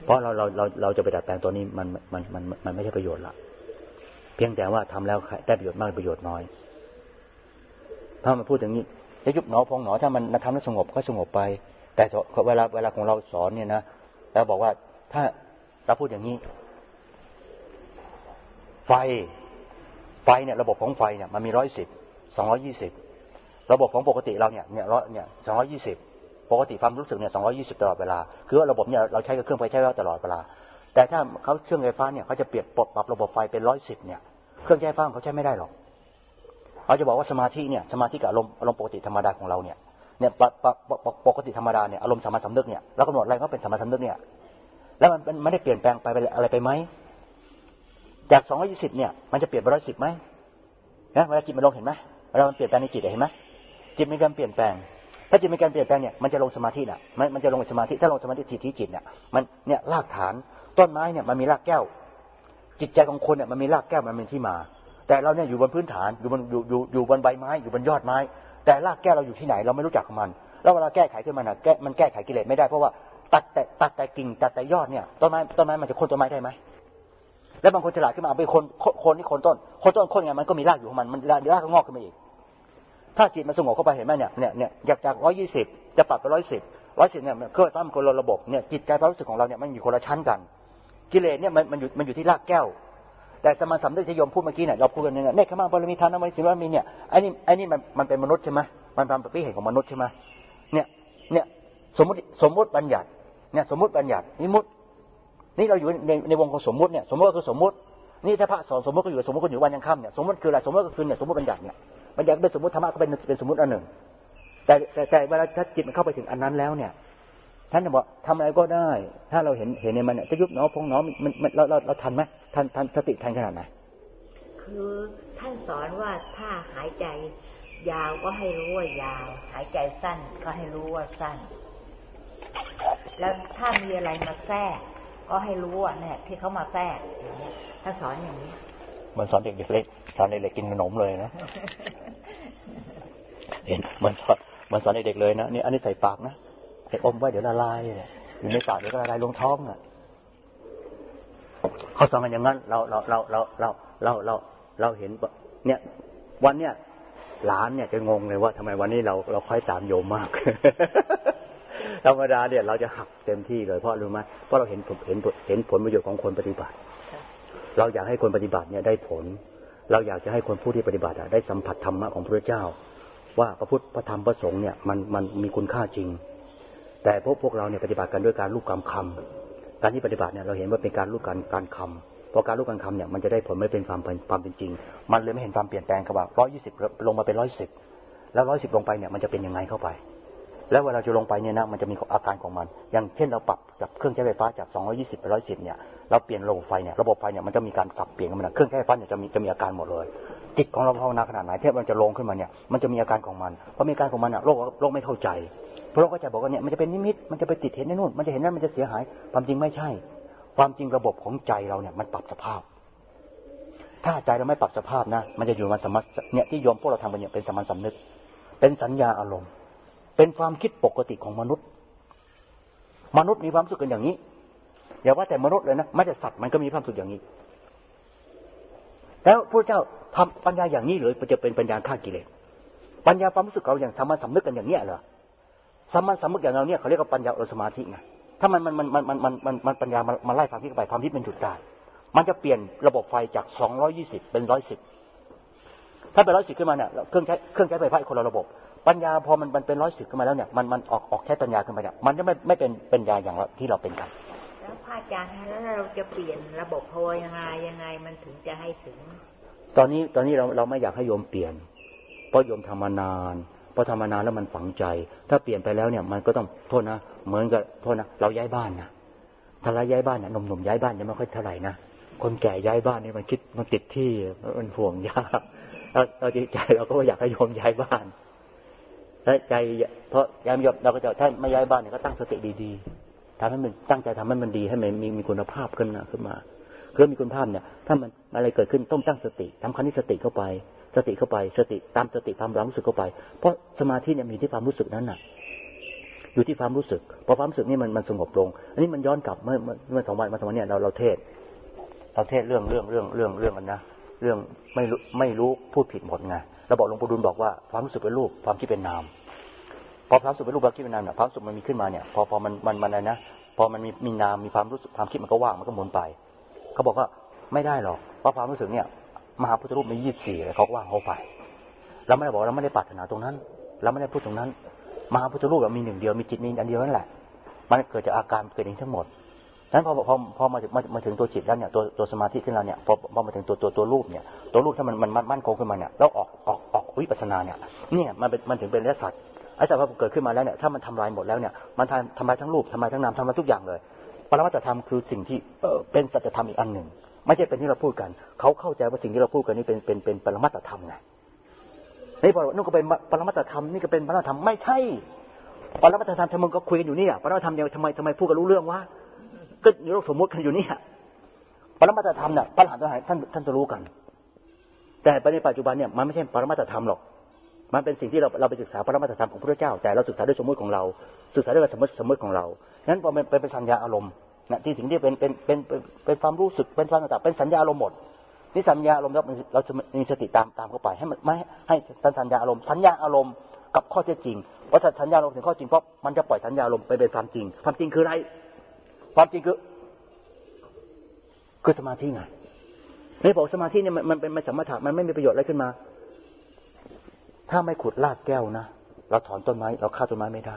เพราะเราเราเราเราจะไปดัดแปลงตัวนี้มันมันมันมันไม่ใช่ประโยชน์ละเพียงแต่ว่าทำแล้วได้ประโยชน์มากประโยชน์น้อยถ้ามันพูดถึงนี้จะยุบหนอพองหนอถ้ามันทำแล้วสงบก็สงบไปแต่เวลาเวลาของเราสอนเนี่ยนะเราบอกว่าถ้าเราพูดอย่างนี้ไฟไฟเนี่ยระบบของไฟเนี่ยมันมีร้อยสิบสองร้อยยี่สิบระบบของปกติเราเนี่ยเนี่ยร้อยเนี่ยสองร้อยยี่สิบปกติความรู้สึกเนี่ยสองร้อยยี่สิบตลอดเวลาคือว่าระบบเนี่ยเราใช้กับเครื่องไฟใช้ตลอดเวลาแต่ถ้าเขาเครื่องไฟฟ้าเนี่ยเขาจะเปลี่ยนปรับปรับระบบไฟเป็นร้อยสิบเนี่ยเครื่องใช้ไฟฟ้าเขาใช้ไม่ได้หรอกเขาจะบอกว่าสมาธิเนี่ยสมาธิกับอารมณ์อารมณ์ปกติธรรมดาของเราเนี่ยเนี่ยปปกติธรรมดาเนี่ยอารมณ์สัมมาสัมนึกเนี่ยเรากำหนดอะไรก็เป็นสัมมาสัมนึกเนี่ยแล้วมันมันไม่ได้เปลี่ยนแปลงไปอะไรไปไหมจากสองร้อยยี่สิบเนี่ยมันจะเปลี่ยนเป็นร้อยสิบไหมนะเวลาจิตมันลงเห็นไหมเวลามันเปลี่ยนแปลงในจิตเห็นไหมจิตมีการเปลี่ยนแปลงถ้าจิตมีการเปลี่ยนแปลงเนี่ยมันจะลงสมาธิน่ะมันมันจะลงสมาธิถ้าลงสมาธิที่ที่จิตเนี่ยมันเนี่ยรากฐานต้นไม้เนี่ยมันมีรากแก้วจิตใจของคนเนี่ยมันมีรากแก้วมันเป็นที่มาแต่เราเนี่ยอยู่บนพื้นฐานอยู่บนอยู่อยู่อยู่บนใบไม้อยู่บนยอดไม้แต่รากแก้วเราอยู่ที่ไหนเราไม่รู้จักมันแล้วเวลาแก้ไขขึ้นมาน่ะแก้มันแก้ไขกิเลสไม่ได้เพราะว่าตัดแต่ตัดแต่กิ่งตัดแต่ยอดเนี่ยต้นไม้ต้นไม้มันจะโค่นต้นไม้ได้ไหมแล้วบางคนฉลาดขึ้นมาเอาไปคนคนที่คนต้นคนต้นคนไงมันก็มีรากอยู่ของมันมันรากก็งอกขึ้นมาอีกถ้าจิตมันสงบเข้าไปเห็นไหมเนี่ยเนี่ยเนี่ยจากจากร้อยยี่สิบจะปรับไปร้อยสิบร้อยสิบเนี่ยเครื่องไฟฟ้ามันคนละระบบเนี่ยจิตใจความรู้สึกของเราเนี่ยมันอยู่คนละชั้นกันกิเลสเนี่ยมันมันอยู่มันอยู่ที่รากแก้วแต่สมาสัมนึกที่โยมพูดเมื่อกี้เนี่ยเราพูดกันเนี่ยเนคขมาบารมีทานนามสิวามีเนี่ยไอ้นี่ไอ้นี่มันมันเป็นมนุษย์ใช่ไหมมันเป็นประเภทของมนุษย์ใช่ไหมเนี่ยเนี่ยสมมติสมมติบัญญัติเนี่ยสมมติบัญญัตินิมุตินี่เราอยู่ในในวงของสมมติเนี่ยสมมติก็คือสมมตินี่ถ้าพระสอนสมมติก็อยู่สมมติก็อยู่วันยังค่ำเนี่ยสมมติคืออะไรสมมติก็คือเนี่ยสมมติบัญญัติเนี่ยบัญญัติเป็นสมมติธรรมะก็เป็นเป็นสมมติอันหนึ่งแต่แต่แต่เวลาถ้าจิตมันเข้าไปถึงอันนั้นแล้วเนี่ยท่านจะบอกทำอะไรก็ได้ถ้าเราเห็นเห็นในมันเนี่ยจะยุบหนอพองหนอมันมันเราเราเราทันไหมทันทันสติทันขนาดไหนคือท่านสอนว่าถ้าหายใจยาวก็ให้รู้ว่ายาวหายใจสั้นก็ให้รู้ว่าสั้นแล้วถ้ามีอะไรมาแทรกก็ให้รู้ว่าเนี่ยที่เขามาแทรกอย่างเงี้ยท่านสอนอย่างนี้มันสอนเด็กเล็กสอนเด็กๆกินขนมเลยนะเห็นมันสอนมันสอนเด็กๆเลยนะนี่อันนี้ใส่ปากนะใส่อมไว้เดี๋ยวละลายอยู่ในปากเดี๋ยวก็ละลายลงท้องอ่ะเขาสอนกันอย่างนั้นเราเราเราเราเราเราเราเราเห็นเนี่ยวันเนี้ยหลานเนี่ยจะงงเลยว่าทำไมวันนี้เราเราค่อยตามโยมมากธรรมดาเนี่ยเราจะหักเต็มที่เลยเพราะรู้ไหมเพราะเราเห็นเห็นเห็นผลประโยชน์ของคนปฏิบัติเราอยากให้คนปฏิบัติเนี่ยได้ผลเราอยากจะให้คนผู้ที่ปฏิบัติได้สัมผัสธรรมะของพระเจ้าว่าพระพุทธพระธรรมพระสงฆ์เนี่ยมันมันมีคุณค่าจริงแต่พวกพวกเราเนี่ยปฏิบัติกันด้วยการลูกกรรมคำการที่ปฏิบัติเนี่ยเราเห็นว่าเป็นการลูกการการคำพอการลูกการคำเนี่ยมันจะได้ผลไม่เป็นความความเป็นจริงมันเลยไม่เห็นความเปลี่ยนแปลงครับว่าร้อยยี่สิบลงมาเป็นร้อยสิบแล้วร้อยสิบลงไปเนี่ยมันจะเป็นยังไงเข้าไปแล้วเวลาจะลงไปเนี่ยนะมันจะมีอาการของมันอย่างเช่นเราปรับจากเครื่องใช้ไฟฟ้าจากสองร้อยยี่สิบไปร้อยสิบเนี่ยเราเปลี่ยนระบบไฟเนี่ยระบบไฟเนี่ยมันจะมีการสับเปลี่ยนกันมันเครื่องใช้ไฟฟ้าเนี่ยจะมีจะมีอาการหมดเลยจิตของเราภาวนาขนาดไหนที่มันจะลงขึ้นมาเนี่ยมันจะมีอาการของมันเพราะมีอาการของมันอ่ะโลกโลกไม่เข้าใจเพราะโลกก็จะบอกว่าเนี่ยมันจะเป็นนิมิตมันจะไปติดเห็นในนู่นมันจะเห็นนั่นมันจะเสียหายความจริงไม่ใช่ความจริงระบบของใจเราเนี่ยมันปรับสภาพถ้าใจเราไม่ปรับสภาพนะมันจะอยู่มันสมัเนี่ยที่โยมพวกเราทำกันเนี่ยเป็นสมัญสำนึกเป็นสัญญาอารมณ์เป็นความคิดปกติของมนุษย์มนุษย์มีความรู้สึกกันอย่างนี้อย่าว่าแต่มนุษย์เลยนะแม้แต่สัตว์มันก็มีความรู้สึกอย่างนี้แล้วพระเจ้าทำปัญญาอย่างนี้เลยจะเป็นปัญญาฆ่ากิเลสปัญญาความรู้สึกเราอย่างสามัญสำนึกกันอย่างเนี้ยเหรอสามัญสำนึกอย่างเราเนี่ยเขาเรียกว่าปัญญาอสมาธิไงถ้ามันมันมันมันมันมันมันปัญญามันไล่ความคิดไปความคิดเป็นจุดได้มันจะเปลี่ยนระบบไฟจากสองร้อยยี่สิบเป็นร้อยสิบถ้าเป็นร้อยสิบขึ้นมาเนี่ยเครื่องใช้เครื่องใช้ไฟฟ้าคนละระบบปัญญาพอมันมันเป็นร้อยสิบขึ้นมาแล้วเนี่ยมันมันออกออกแค่ปัญญาขึ้นมาเนี่ยมันจะไม่ไม่เป็นปัญญาอย่างที่เราเป็นกันแล้วพระอาจารย์แล้วเราจะเปลี่ยนระบบภาวนายังไงมันถึงจะให้ถึงตอนนี้ตอนนี้เราเราไม่อยากให้โยมเปลี่ยนเพราะโยมทำมานานพอทำมานานแล้วมันฝังใจถ้าเปลี่ยนไปแล้วเนี่ยมันก็ต้องโทษนะเหมือนกับโทษนะเราย้ายบ้านนะถ้าเราย้ายบ้านเนี่ยหนุ่มๆย้ายบ้านยังไม่ค่อยเท่าไหร่นะคนแก่ย้ายบ้านนี่มันคิดมันติดที่มันห่วงยากเราใจเราก็อยากให้โยมย้ายบ้านแล้วใจเพราะย้ายโยมเราก็จะถ้าไม่ย้ายบ้านเนี่ยก็ตั้งสติดีๆทำให้มันตั้งใจทำให้มันดีให้มันมีมีคุณภาพขึ้นขึ้นมาคือมีคุณภาพเนี่ยถ้ามันอะไรเกิดขึ้นต้องตั้งสติสำคัญที่สติเข้าไปสติเข้าไปสติตามสติตามความรู้สึกเข้าไปเพราะสมาธิเนี่ยมีที่ความรู้สึกนั้นน่ะอยู่ที่ความรู้สึกพอความรู้สึกนี่มันมันสงบลงอันนี้มันย้อนกลับเมื่อเมื่อสองวันมาสองวันเนี่ยเราเราเทศเราเทศเรื่องเรื่องเรื่องเรื่องเรื่องกันนะเรื่องไม่รู้ไม่รู้พูดผิดหมดไงเราบอกหลวงปู่ดูลบอกว่าความรู้สึกเป็นรูปความคิดเป็นนามพอความรู้สึกเป็นรูปความคิดเป็นนามเนี่ยความรู้สึกมันมีขึ้นมาเนี่ยพอพอมันมันมันอะไรนะพอมันมีมีนามมีความรู้สึกความคิดมันก็ว่างมันก็หมุนไปเขาบอกว่าไม่ได้หรอกเพราะความรู้สึกเนี่ยมหาพุทธรูปมียี่สิบสี่เขาก็ว่างเขาไปเราไม่ได้บอกเราไม่ได้ปรารถนาตรงนั้นเราไม่ได้พูดตรงนั้นมหาพุทธรูปเรามีหนึ่งเดียวมีจิตมีอันเดียวนั่นแหละมันเกิดจากอาการเกิดเองทั้งหมดนั้นพอพอพอมาถึงมาถึงตัวจิตแล้วเนี่ยตัวตัวสมาธิขึ้นแล้วเนี่ยพอพอมาถึงตัวตัวตัวรูปเนี่ยตัวรูปถ้ามันมันมั่นคงขึ้นมาเนี่ยแล้วออกออกออกวิปัสสนาเนี่ยเนี่ยมันเป็นมันถึงเป็นอริยสัจไอ้สัจพอเกิดขึ้นมาแล้วเนี่ยถ้ามันทำลายหมดแล้วเนี่ยมันทำทำลายทั้งรูปทำลายทั้งนามทำลายทุกอย่างเลยปรมัตถธรรมคือสิ่งที่เป็นสัจธรรมอีกอันหนึ่งไม่ใช่เป็นที่เราพูดกันเขาเข้าใจว่าสิ่งที่เราพูดกันนี่เป็นเป็นเป็นปรมัตถธรรมไงนี่พอนู่นก็เป็นปรมัตถธรรมนี่ก็เป็นปรมัตถธรรมไม่ใช่ปรมัตถธรรมทำมึงก็คุยกันอยู่นี่อ่ะปรมัตถธรรมทำไมทำไมพูดกันรู้เรื่องวะก็อยู่โลกสมมติกันอยู่นี่ปรมัตถธรรมเนี่ยพระอรหันต์ท่านท่านจะรู้กันแต่ในปัจจุบันเนี่ยมันไม่ใช่ปรมัตถธรรมหรอกมันเป็นสิ่งที่เราเราไปศึกษาปรมัตถธรรมของพระพุทธเจ้าแต่เราศึกษาด้วยสมมติของเราศึกษาด้วยสมมติสมมติของเรานั้นพอมันเป็นสัญญาอารมณ์นะที่สิ่งที่เป็นเป็นเป็นเป็นความรู้สึกเป็นความต่างๆเป็นสัญญาอารมณ์หมดนี่สัญญาอารมณ์เราเราจะมีสติตามตามเข้าไปให้มันไม่ให้สัญญาอารมณ์สัญญาอารมณ์กับข้อเท็จจริงเพราะสัญญาอารมณ์ถึงข้อจริงเพราะมันจะปล่อยสัญญาอารมณ์ไปเป็นความจริงความจริงคืออะไรความจริงคือคือสมาธิไงในบอกสมาธิเนี่ยมันเป็นมันสมถะมันไม่มีประโยชน์อะไรขึ้นมาถ้าไม่ขุดรากแก้วนะเราถอนต้นไม้เราฆ่าต้นไม้ไม่ได้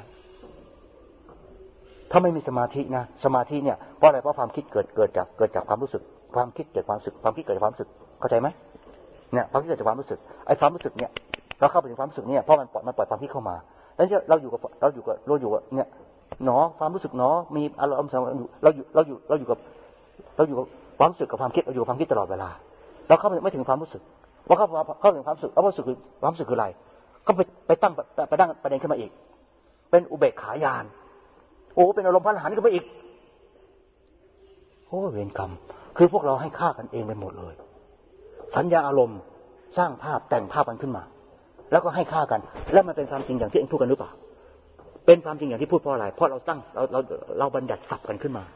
ถ้าไม่มีสมาธินะสมาธิเนี่ยเพราะอะไรเพราะความคิดเกิดเกิดจากเกิดจากความรู้สึกความคิดเกิดความรู้สึกความคิดเกิดจากความรู้สึกเข้าใจไหมเนี่ยความคิดเกิดจากความรู้สึกไอ้ความรู้สึกเนี่ยเราเข้าไปถึงความรู้สึกเนี่ยเพราะมันปล่อยมันปล่อยความคิดเข้ามาแล้วเราอยู่กับเราอยู่กับเราอยู่กับเนี่ยหนอความรู้สึกหนอมีอารมณ์เราอยู่เราอยู่เราอยู่กับเราอยู่กับความรู้สึกกับความคิดเราอยู่กับความคิดตลอดเวลาเราเข้าไม่ถึงความรู้สึกว่าเข้าเข้าถึงความรู้สึกแล้วความรู้สึกคือความรู้สึกคืออะไรก็ไปไปตั้งไปตั้งประเด็นขึ้นมาอีกเป็นอุเบกขาญาณโอ้เป็นอารมณ์พระอรหันต์ก็ไปอีกโอ้เวรกรรมคือพวกเราให้ฆ่ากันเองไปหมดเลยสัญญาอารมณ์สร้างภาพแต่งภาพกันขึ้นมาแล้วก็ให้ฆ่ากันแล้วมันเป็นความจริงอย่างที่เองพูดกันหรือเปล่าเป็นความจริงอย่างที่พูดเพราะอะไรเพราะเราตั้งเราเราเราบัญญัติศัพท์กันขึ้นมา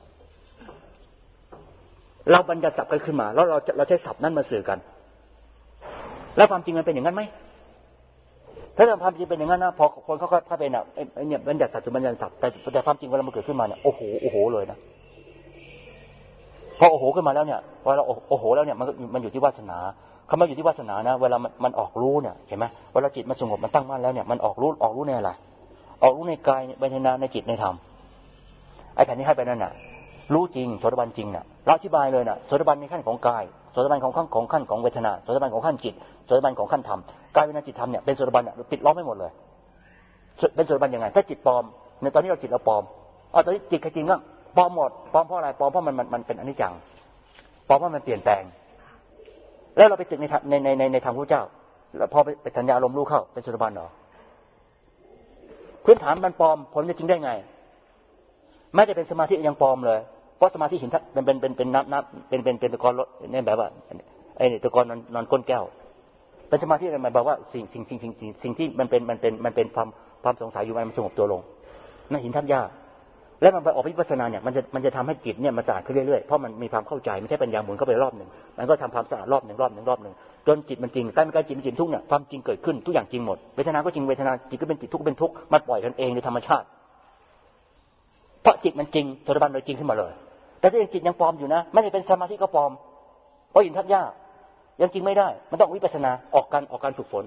เราบัญญัติศัพท์กันขึ้นมาแล้วเราเราใช้ศัพท์นั้นมาสื่อกันแล้วความจริงมันเป็นอย่างนั้นไหมถ้าความจริงเป็นอย่างนั้นนะพอคนเขาก็ถ้าเป็นอ่ะไอ้เนี่ยบัญญัติศัพท์จุบัญญัติศัพท์แต่แต่ความจริงเวลามันเกิดขึ้นมาเนี่ยโอ้โหโอ้โหเลยนะพอโอ้โหขึ้นมาแล้วเนี่ยพอเราโอ้โหแล้วเนี่ยมันมันอยู่ที่วาสนาคำว่าอยู่ที่วาสนานะเวลามันมันออกรู้เนี่ยเห็นไหมเวลาจิตมันสงบมันตั้งมั่นแล้วเนี่ยมันออกรู้ออกรู้ในอะไรออกรู้ในกายในเวทนาในจิตในธรรมไอ้แผ่นนี้ให้ไปนั่นน่ะรู้จริงโสดาบันจริงน่ะเราอธิบายเลยน่ะโสดาบันในขั้นของกายโสดาบันของขั้นของขั้นของเวทนาโสดาบันของขั้นจิตโสดาบันของขั้นธรรมกายเวทนาจิตธรรมเนี่ยเป็นโสดาบันเนี่ยปิดล้อมไม่หมดเลยเป็นโสดาบันยังไงถ้าจิตปลอมในตอนนี้เราจิตเราปลอมอ๋อตอนนี้จิตจริงก็ปลอมหมดปลอมเพราะอะไรปลอมเพราะมันมันมันเป็นอนิจจังปลอมเพราะมันเปลี่ยนแปลงแล้วเราไปตึกในในในในในธรรมพระเจ้าแล้วพอไปสัญญาอารมณ์รู้เข้าเป็นโสดาบันเหรอพื้นฐานมันปลอมผลจะจริงได้ไงไม่ได้เป็นสมาธิยังปลอมเลยเพราะสมาธิหินเป็นเป็นเป็นเป็นน้ำน้ำเป็นเป็นเป็นตะกอนเนี่ยแบบว่าไอ้ตะกอนนอนนอนก้นแก้วเป็นสมาธิอะไรหมายบอกว่าสิ่งสิ่งสิ่งสิ่งสิ่งสิ่งที่มันเป็นมันเป็นมันเป็นความความสงสัยอยู่มันสงบตัวลงนั่นหินทับหญ้าแล้วมันไปออกวิปัสสนาเนี่ยมันจะมันจะทำให้จิตเนี่ยมันสะอาดขึ้นเรื่อยๆเพราะมันมีความเข้าใจไม่ใช่ปัญญาหมุนเข้าไปรอบหนึ่งมันก็ทำความสะอาดรอบหนึ่งรอบหนึ่งรอบหนึ่งจนจิตมันจริงใกล้ไม่ใกล้จิตมันจริงทุกเนี่ยความจริงเกิดขึ้นทุกอย่างจริงหมดเวทนาก็จริงเวทนาจิตก็เป็นจิตทุกข์เป็นทุกข์มันปล่อยกันเองในธรรมชาติเพราะจิตมันจริงโสดาบันเลยจริงขึ้นมาเลยแต่ถ้าจิตยังปลอมอยู่นะไม่ได้เป็นสมาธิก็ปลอมเพราะหินทับหญ้ายังจริงไม่ได้มันต้องวิปัสสนาออกการออกการฝึกฝน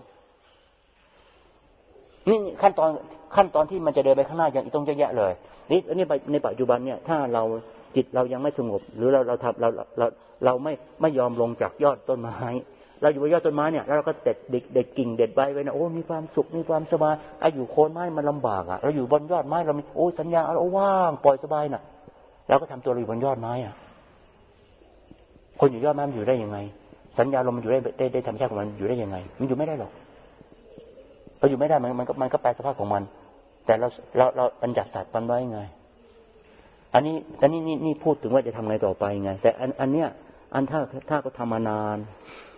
นี่ขั้นตอนขั้นตอนที่มันจะเดินไปข้างหน้าอย่างอีกต้องเยอะแยะเลยนี่อันนี้ในปัจจุบันเนี่ยถ้าเราจิตเรายังไม่สงบหรือเราเราทำเราเราเราไม่ไม่ยอมลงจากยอดต้นไม้เราอยู่บนยอดต้นไม้เนี่ยแล้วเราก็เด็ดเด็ดเด็ดกิ่งเด็ดใบไว้นะโอ้มีความสุขมีความสบายไอ้อยู่โคนไม้มันลำบากอ่ะเราอยู่บนยอดไม้เรามีโอ้สัญญาเราว่างปล่อยสบายน่ะเราก็ทำตัวเราอยู่บนยอดไม้อ่ะคนอยู่ยอดไม้มันอยู่ได้ยังไงสัญญาลมมันอยู่ได้ได้ได้ธรรมชาติของมันอยู่ได้ยังไงมันอยู่ไม่ได้หรอกเราอยู่ไม่ได้มันมันก็มันก็แปลสภาพของมันแต่เราเราเราบัญญัติสัตว์มันไว้ไงอันนี้อันนี้นี่นี่พูดถึงว่าจะทำไงต่อไปไงแต่อันอันเนี้ยอันถ้าถ้าก็ทำมานาน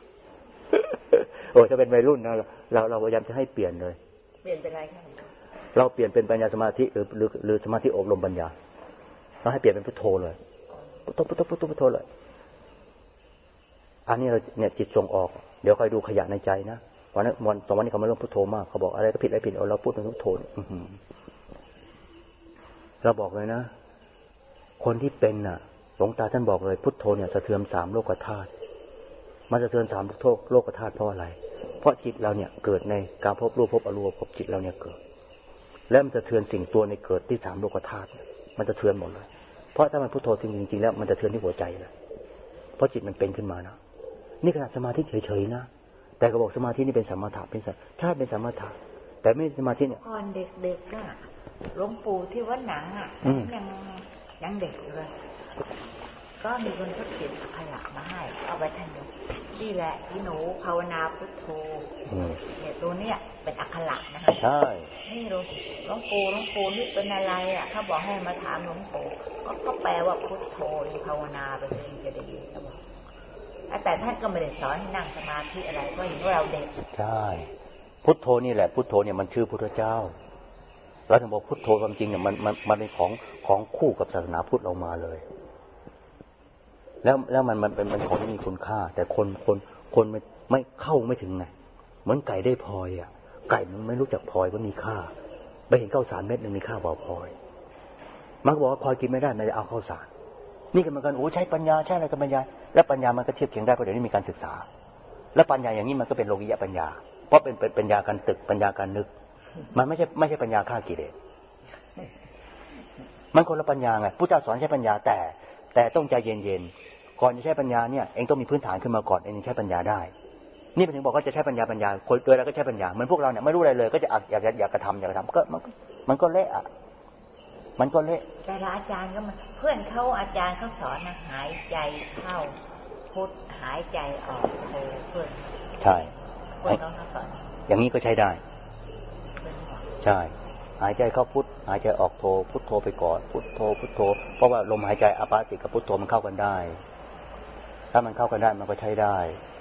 โอ้จะเป็นวัยรุ่นนะเราเราพยายามจะให้เปลี่ยนเลยเปลี่ยนเป็นไรคะเราเปลี่ยนเป็นปัญญาสมาธิหรือหรือหรือสมาธิอบรมปัญญาเราให้เปลี่ยนเป็นพุทโธเลยพุทโธพุทโธพุทโธพุทโธเลยอันนี้เราเนี่ยจิตส่งออกเดี๋ยวคอยดูขยะในใจนะวันนั้นวันสองวันนี้เขามาเรื่องพุทโธมากเขาบอกอะไรก็ผิดอะไรผิดเอาเราพูดเป็นพุทโธเราบอกเลยนะคนที่เป็นน่ะหลวงตาท่านบอกเลยพุทโธเนี่ยสะเทือนสามโลกธาตุมันสะเทือนสามโลกธาตุเพราะอะไรเพราะจิตเราเนี่ยเกิดในการพบรูปพบอรูปพบจิตเราเนี่ยเกิดแล้วมันจะเทือนสิ่งตัวในเกิดที่สามโลกธาตุมันจะเทือนหมดเลยเพราะถ้ามันพุทโธจริงๆแล้วมันจะเทือนที่หัวใจเลยเพราะจิตมันเป็นขึ้นมานะนี่ขนาดสมาธิเฉยๆนะแต่ก็บอกสมาธินี่เป็นสมถะเป็นสัถ้าเป็นสมถะแต่ไม่สมาธิเนี่ยตอนเด็กๆน่ะหลวงปู่ที่วัดหนังอ่ะยังยังเด็กอยู่เลยก็มีคนเขาเขียนขยะมาให้เอาไปท่านดูนี่แหละที่หนูภาวนาพุทโธเนี่ยตัวเนี้ยเป็นอักขระนะคะใช่นี่หลวงหลวงปู่หลวงปู่นี่เป็นอะไรอ่ะเขาบอกให้มาถามหลวงปู่ก็ก็แปลว่าพุทโธภาวนาไปเลยจะได้ยินเขาบอกแต่ท่านก็ไม่ได้สอนให้นั่งสมาธิอะไรเพราะเห็นว่าเราเด็กใช่พุทโธนี่แหละพุทโธเนี่ยมันชื่อพุทธเจ้าเราถึงบอกพุทโธความจริงเนี่ยมันมันมันเป็นของของคู่กับศาสนาพุทธเรามาเลยแล้วแล้วมันมันเป็นมันของที่มีคุณค่าแต่คนคนคนไม่ไม่เข้าไม่ถึงไงเหมือนไก่ได้พลอยอ่ะไก่มันไม่รู้จักพลอยว่ามีค่าไปเห็นข้าวสารเม็ดนึงมีค่าบ่าพลอยมันก็บอกว่าพลอยกินไม่ได้มันจะเอาข้าวสารนี่ก็เหมือนกันโอ้ใช้ปัญญาใช่อะไรกับปัญญาแล้วปัญญามันก็เทียบเคียงได้เพราะเดี๋ยวนี้มีการศึกษาแล้วปัญญาอย่างนี้มันก็เป็นโลกิยะปัญญาเพราะเป็นเป็นปัญญาการตึกปัญญาการนึกมันไม่ใช่ไม่ใช่ปัญญาฆ่ากิเลสมันคนละปัญญาไงพุทธเจ้าสอนใช้ปัญญาแต่แต่ต้องใจเย็นๆก่อนจะใช้ปัญญาเนี่ยเองต้องมีพื้นฐานขึ้นมาก่อนเองใช้ปัญญาได้นี่เป็นถึงบอกว่าจะใช้ปัญญาปัญญาคนโดยแล้วก็ใช้ปัญญาเหมือนพวกเราเนี่ยไม่รู้อะไรเลยก็จะอยากอยากกระทำอยากกระทำก็มันมันก็เละอ่ะมันก็เละแต่ละอาจารย์ก็มันเพื่อนเขาอาจารย์เขาสอนนะหายใจเข้าพุทหายใจออกโธเพื่อนใช่เพื่อนเขาสอนอย่างนี้ก็ใช้ได้ใช่หายใจเข้าพุทหายใจออกโธพุทโธไปก่อนพุทโธพุทโธเพราะว่าลมหายใจอาปาติกับพุทโธมันเข้ากันได้ถ้ามันเข้ากันได้มันก็ใช้ได้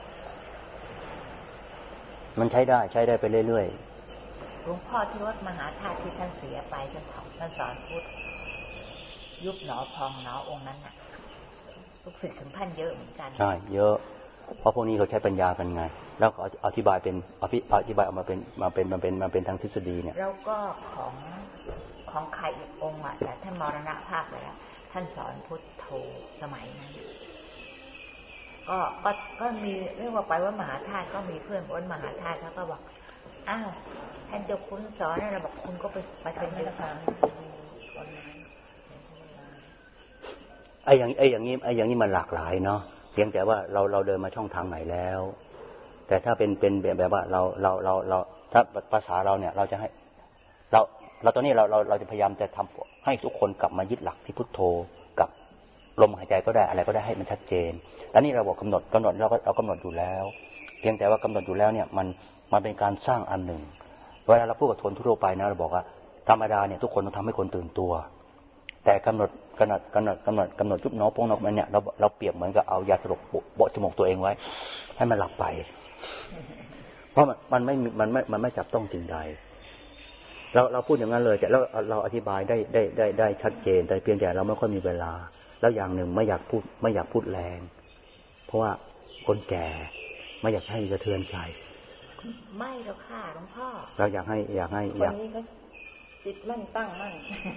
มันใช้ได้ใช้ได้ไปเรื่อยๆหลวงพ่อที่วัดมหาธาตุที่ท่านเสียไปท่านถามท่านสอนพุทธยุบหนอพองหนอองค์นั้นน่ะลูกศิษย์ถึงท่านเยอะเหมือนกันใช่เยอะเพราะพวกนี้เขาใช้ปัญญากันไงแล้วเขาอธิบายเป็นอธิบายออกมาเป็นมาเป็นมาเป็นมาเป็นทางทฤษฎีเนี่ยแล้วก็ของของใครอีกองค์อ่ะแต่ท่านมรณภาพแล้วท่านสอนพุทโธสมัยนั้นก็ก็ก็มีเรียกว่าไปวัดมหาธาตุก็มีเพื่อนวัดมหาธาตุเขาก็บอกอ้าวท่านเจ้าคุณสอนอะไรบอกคุณก็ไปไปเป็นเรื่องของไอ้อย่างไอ้อย่างนี้ไอ้อย่างนี้มันหลากหลายเนาะเพียงแต่ว่าเราเราเดินมาช่องทางไหนแล้วแต่ถ้าเป็นเป็นแบบว่าเราเราเราเราถ้าภาษาเราเนี่ยเราจะให้เราเราตอนนี้เราเราเราจะพยายามจะทำให้ทุกคนกลับมายึดหลักที่พุทโธกับลมหายใจก็ได้อะไรก็ได้ให้มันชัดเจนแล้วนี่เราบอกกำหนดกำหนดเราก็เรากำหนดอยู่แล้วเพียงแต่ว่ากำหนดอยู่แล้วเนี่ยมันมันเป็นการสร้างอันหนึ่งเวลาเราพูดกับคนทั่วไปนะเราบอกว่าธรรมดาเนี่ยทุกคนต้องทำให้คนตื่นตัวแต่กำหนดกำหนดกำหนดกำหนดกำหนดยุบหนอพองหนอมันเนี่ยเราเราเปรียบเหมือนกับเอายาสลบโบะจมูกตัวเองไว้ให้มันหลับไปเพราะมันมันไม่มันไม่มันไม่จับต้องสิ่งใดเราเราพูดอย่างนั้นเลยแต่เราเราอธิบายได้ได้ได้ได้ชัดเจนแต่เพียงแต่เราไม่ค่อยมีเวลาแล้วอย่างหนึ่งไม่อยากพูดไม่อยากพูดแรงเพราะว่าคนแก่ไม่อยากให้กระเทือนใจไม่หรอกค่ะหลวงพ่อเราอยากให้อยากให้อยากจิตมั่นตั้งมั่น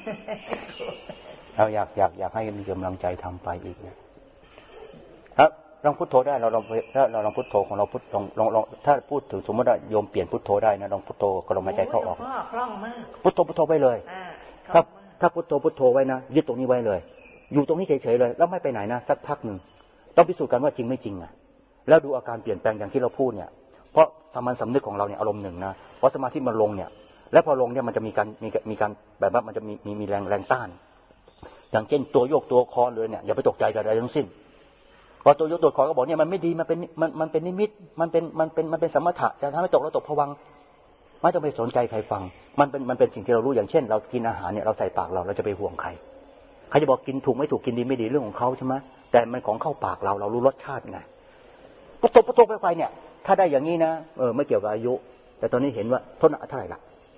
เราอยากอยากอยากให้มีกำลังใจทำไปอีกนะครับลองพุทโธได้เราลองถ้าเราลองพุทโธของเราพุทลองลองลองถ้าพูดถึงสมมติว่าโยมเปลี่ยนพุทโธได้นะลองพุทโธกับลมหายใจเข้าออกคล่องมากพุทโธพุทโธไปเลยถ้าถ้าพุทโธพุทโธไว้นะยึดตรงนี้ไว้เลยอยู่ตรงนี้เฉยๆเลยแล้วไม่ไปไหนนะสักพักหนึ่งต้องพิสูจน์กันว่าจริงไม่จริงอ่ะแล้วดูอาการเปลี่ยนแปลงอย่างที่เราพูดเนี่ยเพราะสามัญสำนึกของเราเนี่ยอารมณ์หนึ่งนะเพราะสมาธิมันลงเนี่ยแล้วพอลงเนี่ยมันจะมีการมีมีการแบบว่ามันจะมีมีมีแรงแรงต้านอย่างเช่นตัวโยกตัวคอเลยเนี่ยอย่าไปตกใจกับอะไรทั้งสิ้นพอตัวโยกตัวคอก็บอกเนี่ยมันไม่ดีมันเป็นมันมันเป็นนิมิตมันเป็นมันเป็นมันเป็นสมถะจะทำให้ตกแล้วตกผวังค์ไม่ต้องไปสนใจใครฟังมันเป็นมันเป็นสิ่งที่เรารู้อย่างเช่นเรากินอาหารเนี่ยเราใส่ปากเราเราจะไปห่วงใครใครจะบอกกินถูกไม่ถูกกินดีไม่ดีเรื่องของเขาใช่ไหมแต่มันของเข้าปากเราเรารู้รสชาติไงพุทโธพุทโธไปไปเนี่ยถ้าได้อย่างนี้นะเออไม่เกี่ยวกับอายุแต่ตอนนี้เห็นว่าโทษนะเท่าไหร่ละ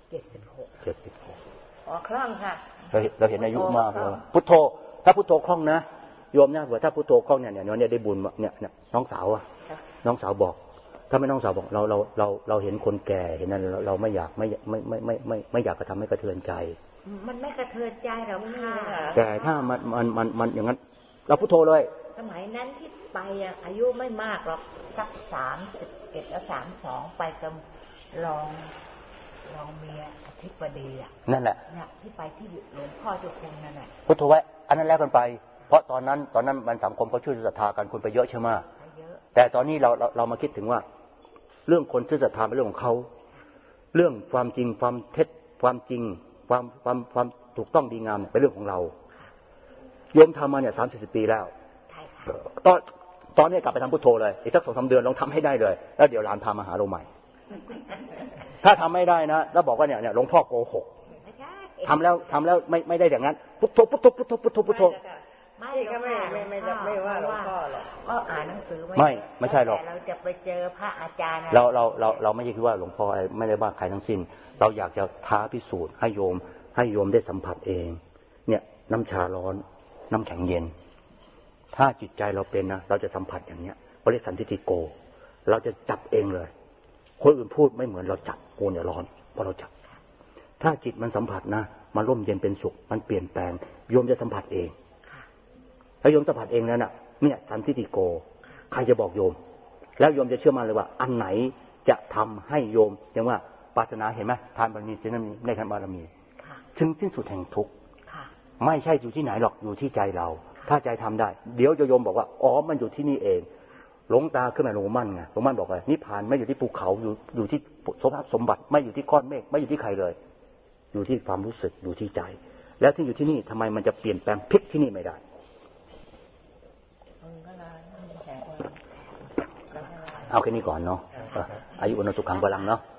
เจ็ดสิบหกเจ็ดสิบหกอ๋อคล่องค่ะเราเราเห็นอายุมากเลยพุทโธถ้าพุทโธคล่องนะโยมนะเผื่อถ้าพุทโธคล่องเนี่ยเนี่ยเนี่ยได้บุญเนี่ยเนี่ยน้องสาวอะน้องสาวบอกถ้าไม่น้องสาวบอกเราเราเราเราเห็นคนแก่เห็นนั้นเราเราไม่อยากไม่ไม่ไม่ไม่ไม่ไม่อยากกระทำให้กระเทือนใจมันไม่กระเทือนใจหรอกค่ะแต่ถ้ามันมันมันมันอย่างนั้นเราพุทโธเลยสมัยนั้นที่ไปอายุไม่มากหรอกสักสามสิบเอ็ดแล้วสามสองไปกับรองรองเมียอธิบดีอ่ะนั่นแหละเนี่ยที่ไปที่หลวงพ่อเจ้าคุณนั่นแหละพุทโธไว้อันนั้นแล้วกันไปเพราะตอนนั้นตอนนั้นมันสังคมเขาช่วยศรัทธากันคนไปเยอะใช่ไหมแต่ตอนนี้เราเราเรามาคิดถึงว่าเรื่องคนที่ศรัทธาเป็นเรื่องของเขาเรื่องความจริงความเท็จความจริงความความความถูกต้องดีงามเป็นเรื่องของเราโยมทำมาเนี่ยสามสิบปีแล้วตอนตอนนี้กลับไปทำพุทโธเลยอีกสักสองสามเดือนลองทำให้ได้เลยแล้วเดี๋ยวหลานพามาหาเราใหม่ถ้าทำไม่ได้นะแล้วบอกว่าเนี่ยเนี่ยหลวงพ่อโกหกทำแล้วทำแล้วไม่ไม่ได้อย่างนั้นพุทโธพุทโธพุทโธพุทโธพุทโธไม่ก็ไม่ไม่ไม่ไม่ว่าหลวงพ่อหรอกก็อ่านหนังสือไม่ไม่ใช่หรอกเราจะไปเจอพระอาจารย์เราเราเราเราไม่ใช่คิดว่าหลวงพ่อไม่ได้ว่าใครทั้งสิ้นเราอยากจะท้าพิสูจน์ให้โยมให้โยมได้สัมผัสเองเนี่ยน้ำชาร้อนน้ำแข็งเย็นถ้าจิตใจเราเป็นนะเราจะสัมผัสอย่างเนี้ยบริสันทิฏฐิโกเราจะจับเองเลยคนอื่นพูดไม่เหมือนเราจับโกเนี่ยร้อนเพราะเราจับถ้าจิตมันสัมผัสนะมันร่มเย็นเป็นสุขมันเปลี่ยนแปลงโยมจะสัมผัสเองแล้วโยมสัมผัสเองแล้วน่ะเนี่ยสันทิฏฐิโกใครจะบอกโยมแล้วโยมจะเชื่อมั่นเลยว่าอันไหนจะทำให้โยมอย่างว่าปรารถนาเห็นไหมทานบารมีศีลในทานบารมีถึงสิ้นสุดแห่งทุกข์ไม่ใช่อยู่ที่ไหนหรอกอยู่ที่ใจเราถ้าใจทำได้เดี๋ยวโยมบอกว่าอ๋อมันอยู่ที่นี่เองหลวงตาขึ้นมาหลวงมั่นไงหลวงมั่นบอกว่านิพพานไม่อยู่ที่ภูเขาอยู่อยู่ที่สมบัติสมบัติไม่อยู่ที่ก้อนเมฆไม่อยู่ที่ใครเลยอยู่ที่ความรู้สึกอยู่ที่ใจแล้วที่อยู่ที่นี่ทำไมมันจะเปลี่ยนแปลงพลิกที่นี่ไม่ได้เอาแค่นี้ก่อนเนาะอายุอุณสุขังพลังเนาะ